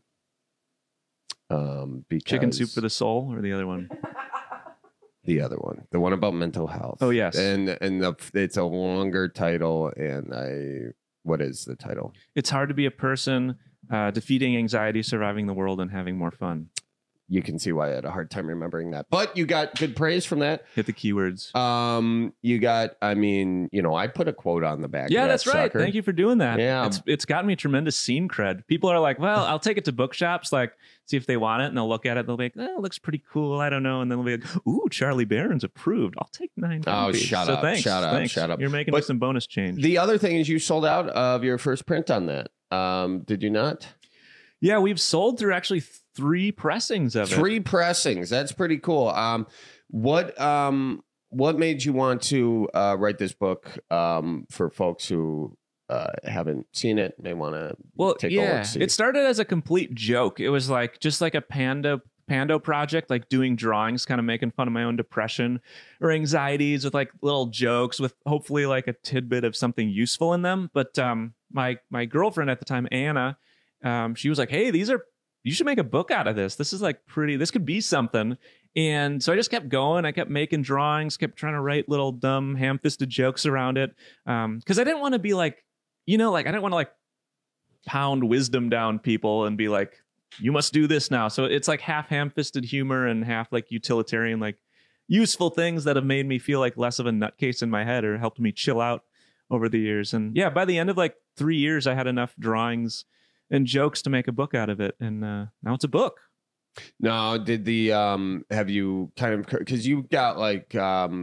Because Chicken Soup for the Soul, or the other one? The other one, the one about mental health. Oh, yes. And it's a longer title. And what is the title? It's hard to be a person, defeating anxiety, surviving the world, and having more fun. You can see why I had a hard time remembering that. But you got good praise from that. Hit the keywords. You got, I put a quote on the back. Yeah, of that's right. sucker. Thank you for doing that. Yeah. It's gotten me tremendous scene cred. People are like, well, I'll take it to bookshops, like, see if they want it. And they'll look at it. They'll be like, it looks pretty cool. I don't know. And then they'll be like, ooh, Charlie Behrens approved. I'll take 9 copies. Oh, shut up. Shut up. You're making some bonus change. The other thing is you sold out of your first print on that. Did you not? Yeah, we've sold through actually 3 pressings of it. 3 pressings. That's pretty cool. What made you want to write this book for folks who haven't seen it? They want to take a look. See. It started as a complete joke. It was like just like a Pando project, like doing drawings, kind of making fun of my own depression or anxieties with like little jokes with hopefully like a tidbit of something useful in them. But my girlfriend at the time, Anna, she was like, hey, you should make a book out of this. This is like this could be something. And so I just kept going. I kept making drawings, kept trying to write little dumb ham-fisted jokes around it. Cause I didn't want to be like, I didn't want to like pound wisdom down people and be like, you must do this now. So it's like half ham-fisted humor and half like utilitarian, like useful things that have made me feel like less of a nutcase in my head or helped me chill out over the years. And yeah, by the end of like 3 years, I had enough drawings and jokes to make a book out of it, and now it's a book. Now, did the have you kind of, because you got like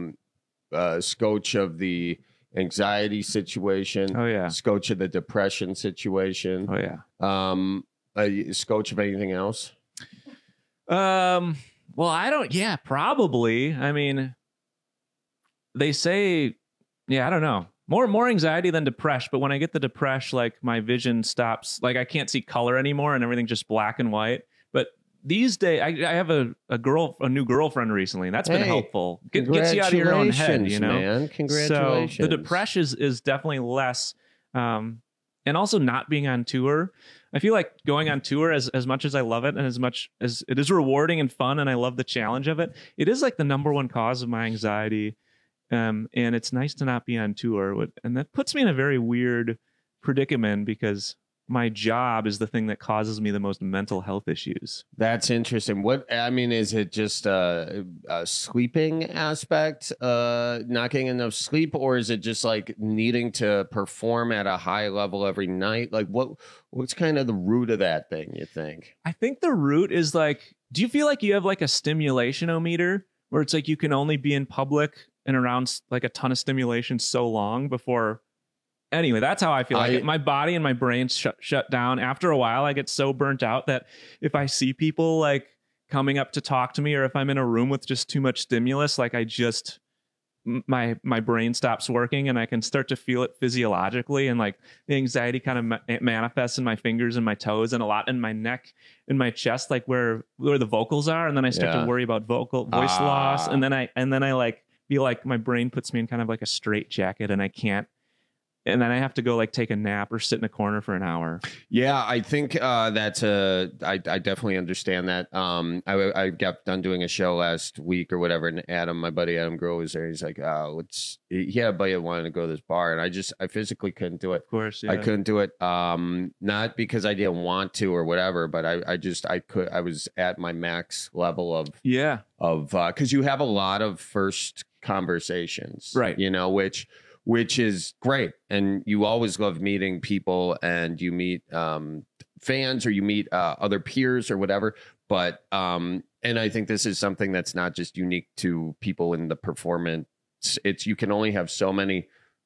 scotch of the anxiety situation? Oh yeah, scotch of the depression situation. Oh yeah, scotch of anything else? Well, I don't. Yeah, probably. I mean, they say, yeah, I don't know. More anxiety than depression. But when I get the depression, like my vision stops. Like I can't see color anymore, and everything's just black and white. But these days, I have a new girlfriend recently, and that's been helpful. Gets you out of your own head, you know. Man. Congratulations. So the depression is definitely less. And also not being on tour. I feel like going on tour, as much as I love it and as much as it is rewarding and fun and I love the challenge of it, it is like the number one cause of my anxiety. And it's nice to not be on tour. And that puts me in a very weird predicament because my job is the thing that causes me the most mental health issues. That's interesting. Is it just a sleeping aspect, not getting enough sleep, or is it just like needing to perform at a high level every night? Like what's kind of the root of that thing, you think? I think the root is like, do you feel like you have like a stimulation-o-meter where it's like you can only be in public and around like a ton of stimulation so long before... Anyway, that's how I feel. Like my body and my brain shut down. After a while, I get so burnt out that if I see people like coming up to talk to me, or if I'm in a room with just too much stimulus, like my brain stops working, and I can start to feel it physiologically, and like the anxiety kind of manifests in my fingers and my toes, and a lot in my neck and my chest, like where the vocals are, and then I start to worry about voice loss, and then I like feel like my brain puts me in kind of like a straitjacket, and I can't. And then I have to go like take a nap or sit in a corner for an hour. Yeah, I think I definitely understand that. I got done doing a show last week or whatever, and my buddy Adam Groh was there. He's like, he had a buddy that wanted to go to this bar, and I physically couldn't do it. Of course, yeah. I couldn't do it. Not because I didn't want to or whatever, but I was at my max level of because you have a lot of first conversations, right? You know, which is great. And you always love meeting people, and you meet fans, or you meet other peers or whatever. But and I think this is something that's not just unique to people in the performance. You can only have so many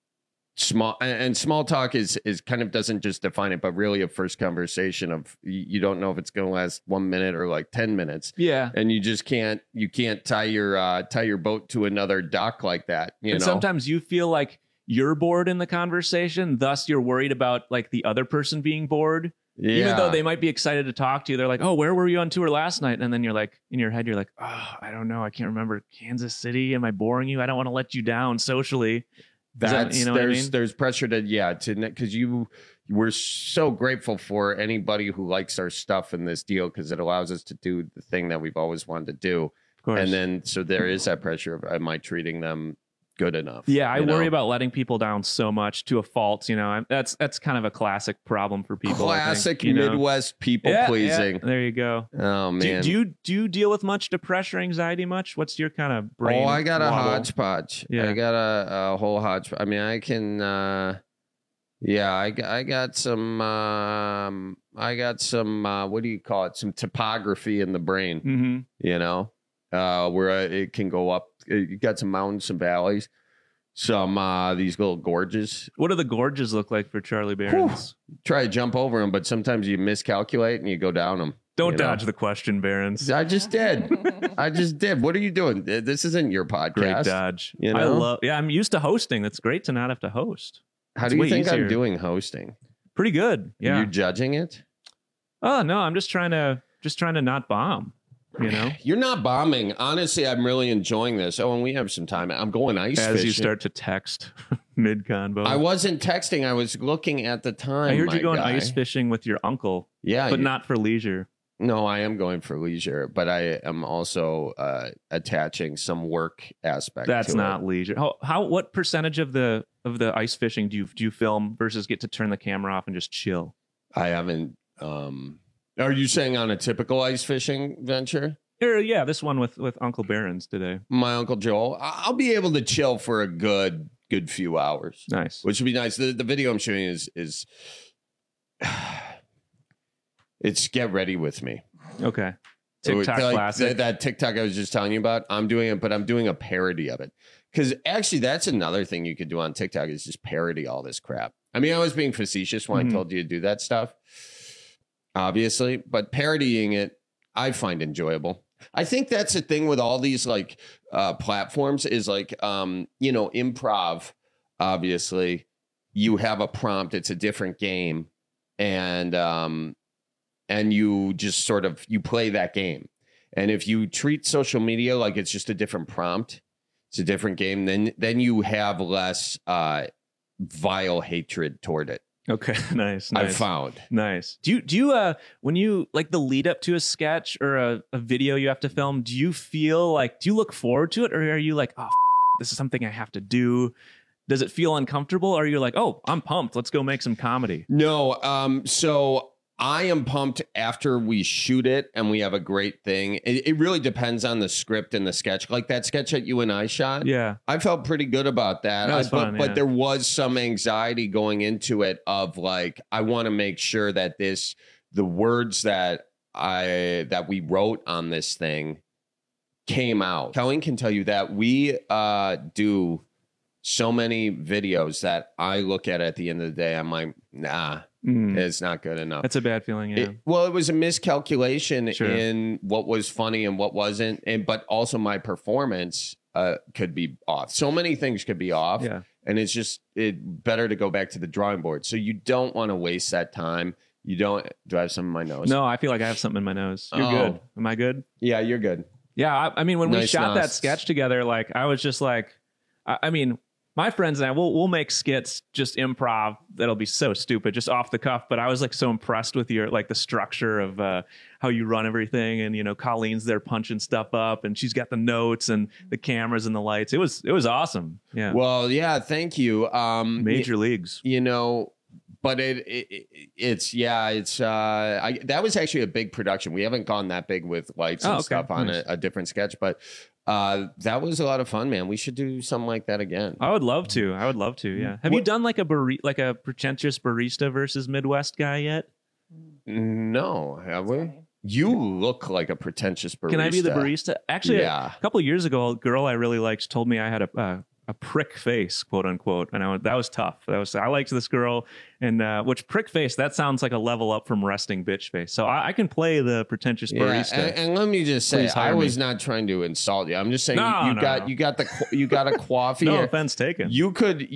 small talk is kind of doesn't just define it, but really a first conversation of you don't know if it's going to last 1 minute or like 10 minutes. Yeah. And you just can't tie your boat to another dock like that. You know, sometimes you feel like you're bored in the conversation, thus you're worried about like the other person being bored. Yeah. Even though they might be excited to talk to you, they're like, "Oh, where were you on tour last night?" And then you're like, in your head, you're like, "Oh, I don't know. I can't remember. Kansas City. Am I boring you? I don't want to let you down socially." There's pressure because we're so grateful for anybody who likes our stuff in this deal, because it allows us to do the thing that we've always wanted to do. Of course. And then so there is that pressure of, am I treating them good enough? Yeah, I worry about letting people down so much to a fault. You know, that's kind of a classic problem for people. Classic Midwest people pleasing. Yeah, there you go. Oh man, do you deal with much depression or anxiety much? What's your kind of brain? Oh, I got model? a hodgepodge. Yeah, I got a whole hodgepodge. I mean, I can. I got some. What do you call it? Some topography in the brain. Mm-hmm. You know, where it can go up. You got some mountains, some valleys, some these little gorges. What do the gorges look like for Charlie Berens? Try to jump over them, but sometimes you miscalculate and you go down them. Don't dodge the question, Berens. I just did. What are you doing? This isn't your podcast. Great dodge. You know? I'm used to hosting. It's great to not have to host. How do you think I'm doing hosting? Pretty good. Yeah. Are you judging it? Oh no, I'm just trying to not bomb. You know, you're not bombing. Honestly, I'm really enjoying this. Oh, and we have some time. I'm going ice fishing. As you start to text mid-convo. I wasn't texting. I was looking at the time. I heard you going ice fishing with your uncle. Yeah. But not for leisure. No, I am going for leisure, but I am also attaching some work aspect. That's to not it. leisure. What percentage of the ice fishing do you film versus get to turn the camera off and just chill? I haven't. Are you saying on a typical ice fishing venture? Yeah, this one with Uncle Berens today. My Uncle Joel. I'll be able to chill for a good few hours. Nice. Which would be nice. The video I'm showing is it's Get Ready With Me. Okay. TikTok classic. That TikTok I was just telling you about, I'm doing it, but I'm doing a parody of it. Because actually, that's another thing you could do on TikTok is just parody all this crap. I mean, I was being facetious when I told you to do that stuff. Obviously, but parodying it, I find enjoyable. I think that's the thing with all these like platforms is like, improv obviously, you have a prompt. It's a different game, and you just sort of you play that game. And if you treat social media like it's just a different prompt, it's a different game, then you have less vile hatred toward it. Okay, nice. I found. Nice. Do you when you like the lead up to a sketch or a video you have to film, do you look forward to it, or are you like, oh, this is something I have to do? Does it feel uncomfortable, or are you like, oh, I'm pumped, let's go make some comedy? No, so I am pumped after we shoot it and we have a great thing. It really depends on the script and the sketch. Like that sketch that you and I shot. Yeah. I felt pretty good about that. That was fun, but there was some anxiety going into it of like, I want to make sure that the words that we wrote on this thing came out. Colleen can tell you that we do so many videos that I look at the end of the day. I'm like, nah. It's not good enough. That's a bad feeling, yeah. It was a miscalculation in what was funny and what wasn't, but also my performance could be off. So many things could be off, and it's just better to go back to the drawing board. So you don't want to waste that time. You don't. Do I have some in my nose? No, I feel like I have something in my nose. You're good. Am I good? Yeah, you're good. Yeah, I mean, when we shot that sketch together, like I was just like, I mean, my friends and I, we'll make skits, just improv. That'll be so stupid, just off the cuff. But I was like so impressed with your like the structure of how you run everything, and Colleen's there punching stuff up, and she's got the notes and the cameras and the lights. It was awesome. Yeah. Well, yeah. Thank you. Major leagues. But that was actually a big production. We haven't gone that big with lights and stuff on a different sketch, but. That was a lot of fun, man. We should do something like that again. I would love to. Yeah. Have you done like a pretentious barista versus Midwest guy yet? No, have we? You look like a pretentious barista. Can I be the barista? Actually, a couple of years ago, a girl I really liked told me I had a prick face, quote unquote, and that was tough. I liked this girl, and which prick face, that sounds like a level up from resting bitch face. So I can play the pretentious barista. And let me just say, I was not trying to insult you. I'm just saying you got a coffee. No offense taken. You could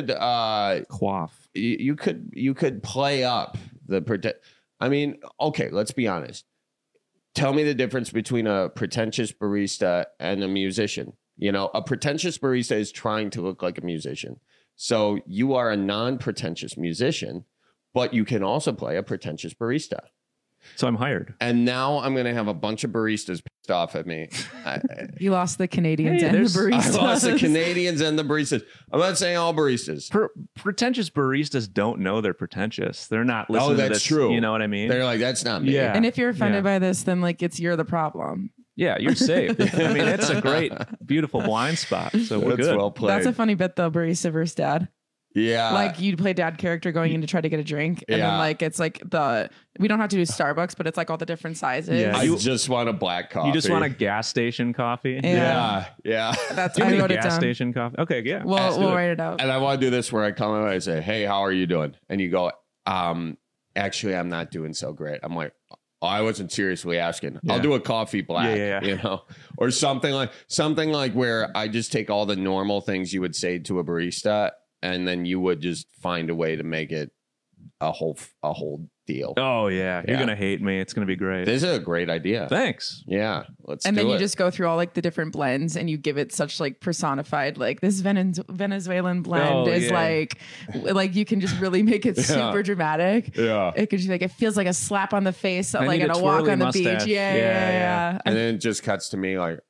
quaff. You could play up the I mean, okay, let's be honest. Tell me the difference between a pretentious barista and a musician. A pretentious barista is trying to look like a musician. So you are a non-pretentious musician, but you can also play a pretentious barista. So I'm hired. And now I'm going to have a bunch of baristas pissed off at me. You lost the Canadians and the baristas. I lost the Canadians and the baristas. I'm not saying all baristas. Pretentious baristas don't know they're pretentious. They're not listening to this. Oh, that's true. You know what I mean? They're like, that's not me. Yeah. And if you're offended by this, then like you're the problem. Yeah, you're safe. I mean, it's a great, beautiful blind spot. So we're good. Well played. That's a funny bit though, barista versus dad. Yeah. Like you'd play dad character going in to try to get a drink. And then like it's like we don't have to do Starbucks, but it's like all the different sizes. Yeah. I just want a black coffee. You just want a gas station coffee? Yeah. That's I wrote gas station coffee. Okay, yeah. We'll write it out. And I want to do this where I come in and I say, hey, how are you doing? And you go, actually, I'm not doing so great. I'm like, I wasn't seriously asking. I'll do a coffee black, or something like where I just take all the normal things you would say to a barista, and then you would just find a way to make it a whole deal. Oh yeah, you're gonna hate me. It's gonna be great. This is a great idea. Thanks. Yeah, let's. And do then you it. just go through all like the different blends, and you give it such like personified, like this Venezuelan blend is like you can just really make it super dramatic. Yeah, it could just like it feels like a slap on the face, like at a walk on the beach. Yeah. And then it just cuts to me like.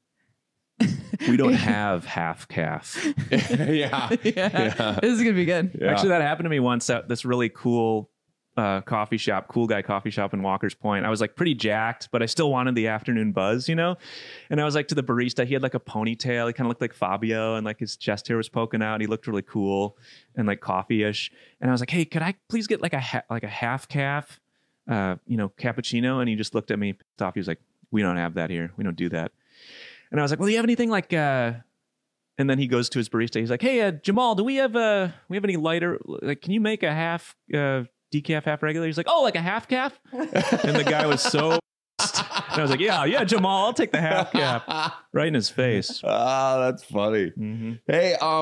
We don't have half calf. Yeah. This is gonna be good. Yeah. Actually, that happened to me once at this really cool coffee shop, cool guy coffee shop in Walker's Point. I was like pretty jacked, but I still wanted the afternoon buzz, And I was like to the barista, he had like a ponytail. He kind of looked like Fabio, and like his chest hair was poking out. And he looked really cool and like coffee-ish. And I was like, hey, could I please get like a half calf, cappuccino? And he just looked at me pissed off. He was like, we don't have that here. We don't do that. And I was like, well, do you have anything like, and then he goes to his barista. He's like, hey, Jamal, do we have any lighter? Like, can you make a half decaf, half regular? He's like, oh, like a half calf? And the guy was so pissed. And I was like, yeah, Jamal, I'll take the half calf right in his face. Ah, that's funny. Mm-hmm. Hey,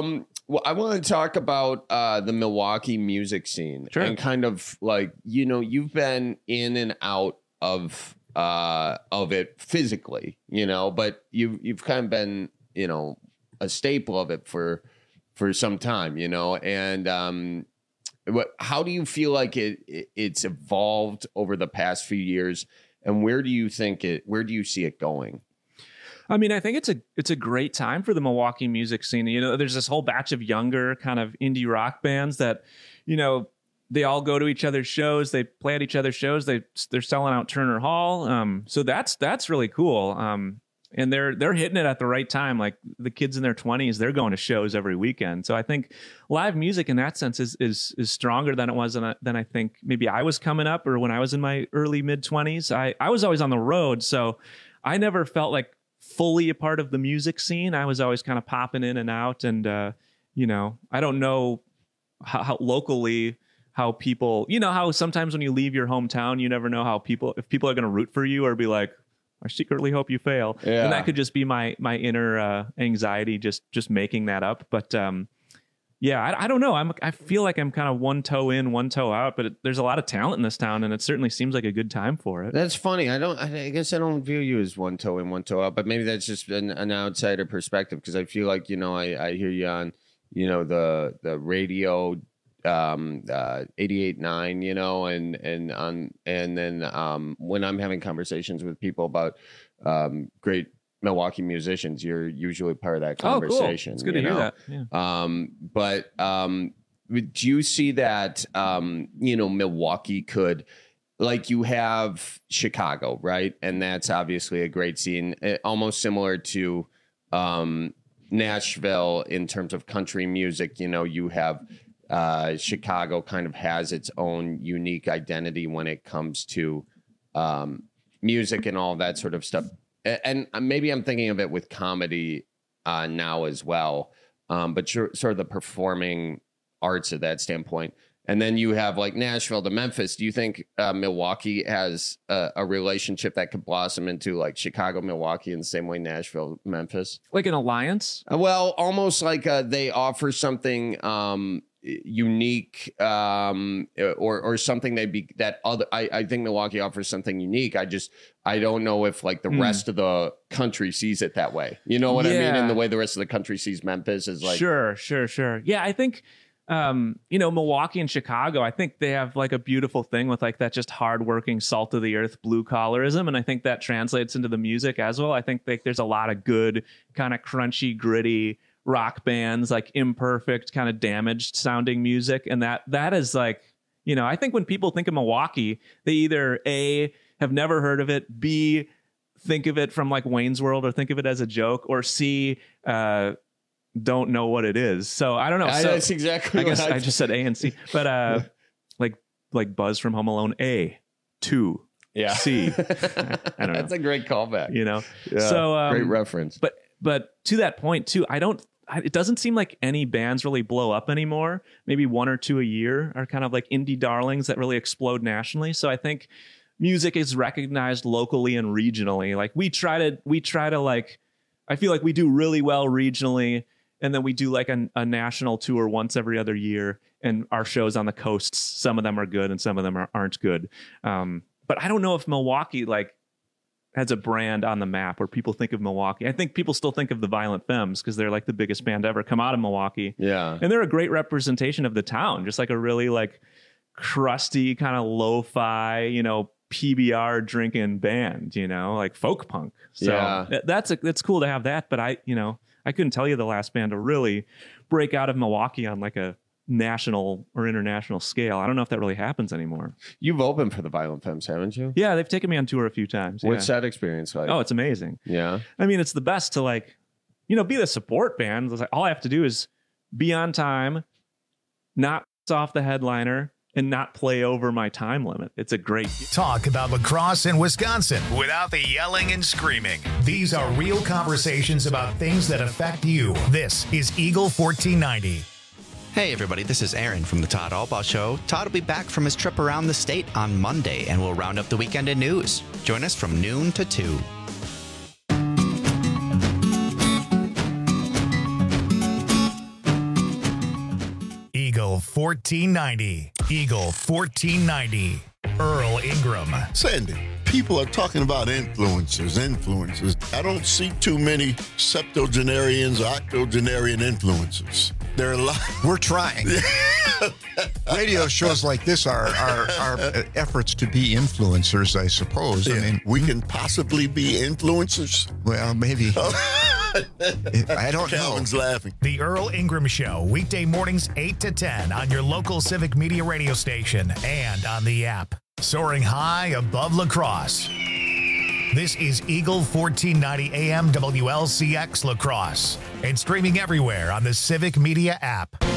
Well, I want to talk about the Milwaukee music scene and kind of like, you know, you've been in and out of it physically, you know, but you've kind of been, you know, a staple of it for some time, you know, and how do you feel like it's evolved over the past few years, and where do you see it going? I mean, I think it's a great time for the Milwaukee music scene. You know, there's this whole batch of younger kind of indie rock bands that, you know, they all go to each other's shows. They play at each other's shows. They're selling out Turner Hall. So that's really cool. And they're hitting it at the right time. Like the kids in their 20s, they're going to shows every weekend. So I think live music in that sense is stronger than it was than I think maybe I was coming up or when I was in my early mid 20s. I was always on the road, so I never felt like fully a part of the music scene. I was always kind of popping in and out, and you know, I don't know how locally how people, you know, how sometimes when you leave your hometown, you never know if people are going to root for you or be like, I secretly hope you fail. Yeah. And that could just be my inner anxiety just making that up. But yeah, I don't know. I feel like I'm kind of one toe in, one toe out, but there's a lot of talent in this town, and it certainly seems like a good time for it. That's funny. I guess I don't view you as one toe in, one toe out, but maybe that's just an outsider perspective, because I feel like, you know, I hear you on, you know, the radio 88.9, you know, and then when I'm having conversations with people about great Milwaukee musicians, you're usually part of that conversation. Oh, cool. It's good to hear that. Yeah. But do you see that, you know, Milwaukee could, like, you have Chicago, right? And that's obviously a great scene, almost similar to Nashville in terms of country music. You know, you have Chicago kind of has its own unique identity when it comes to music and all that sort of stuff. And maybe I'm thinking of it with comedy now as well, but sort of the performing arts at that standpoint. And then you have like Nashville to Memphis. Do you think Milwaukee has a relationship that could blossom into like Chicago, Milwaukee in the same way Nashville, Memphis? Like an alliance? Well, almost like they offer something unique or something I think Milwaukee offers something unique. I don't know if like the rest of the country sees it that way. You know what I mean? And the way the rest of the country sees Memphis is like sure. Yeah, I think you know, Milwaukee and Chicago, I think they have like a beautiful thing with like that just hardworking, salt of the earth, blue collarism, and I think that translates into the music as well. I think there's a lot of good kind of crunchy, gritty rock bands, like Imperfect, kind of damaged sounding music, and that is like, you know, I think when people think of Milwaukee, they either A, have never heard of it, B, think of it from like Wayne's World or think of it as a joke, or C, don't know what it is. So I don't know. So that's exactly I guess I just said A and C, but like Buzz from Home Alone, A, 2, yeah, C. I don't know. That's a great callback, you know. Yeah, so great reference. But to that point too, it doesn't seem like any bands really blow up anymore. Maybe one or two a year are kind of like indie darlings that really explode nationally. So I think music is recognized locally and regionally. Like we try to like, I feel like we do really well regionally, and then we do like a national tour once every other year, and our shows on the coasts, some of them are good and some of them aren't good. But I don't know if Milwaukee like has a brand on the map where people think of Milwaukee. I think people still think of the Violent Femmes because they're like the biggest band ever come out of Milwaukee. Yeah. And they're a great representation of the town, just like a really like crusty kind of lo-fi, you know, PBR drinking band, you know, like folk punk. So yeah, that's cool to have that. But I couldn't tell you the last band to really break out of Milwaukee on like a national or international scale. I don't know if that really happens anymore. You've opened for the Violent Femmes, haven't you? Yeah, they've taken me on tour a few times. What's that experience like? Oh, it's amazing. Yeah. I mean, it's the best to like, you know, be the support band. Like, all I have to do is be on time, not off the headliner, and not play over my time limit. It's a great talk about lacrosse in Wisconsin without the yelling and screaming. These are real conversations about things that affect you. This is Eagle 1490. Hey everybody, this is Aaron from the Todd Albaugh Show. Todd will be back from his trip around the state on Monday, and we'll round up the weekend in news. Join us from noon to 2. 1490. Eagle 1490. Earl Ingram. Sandy, people are talking about influencers. I don't see too many septuagenarians or octogenarian influencers. There are a lot. We're trying. Radio shows like this are efforts to be influencers, I suppose. Yeah. I mean, we can possibly be influencers. Well, maybe. I don't know. Calvin's laughing. The Earl Ingram Show, weekday mornings 8 to 10 on your local Civic Media radio station and on the app. Soaring high above La Crosse. This is Eagle 1490 AM WLCX La Crosse and streaming everywhere on the Civic Media app.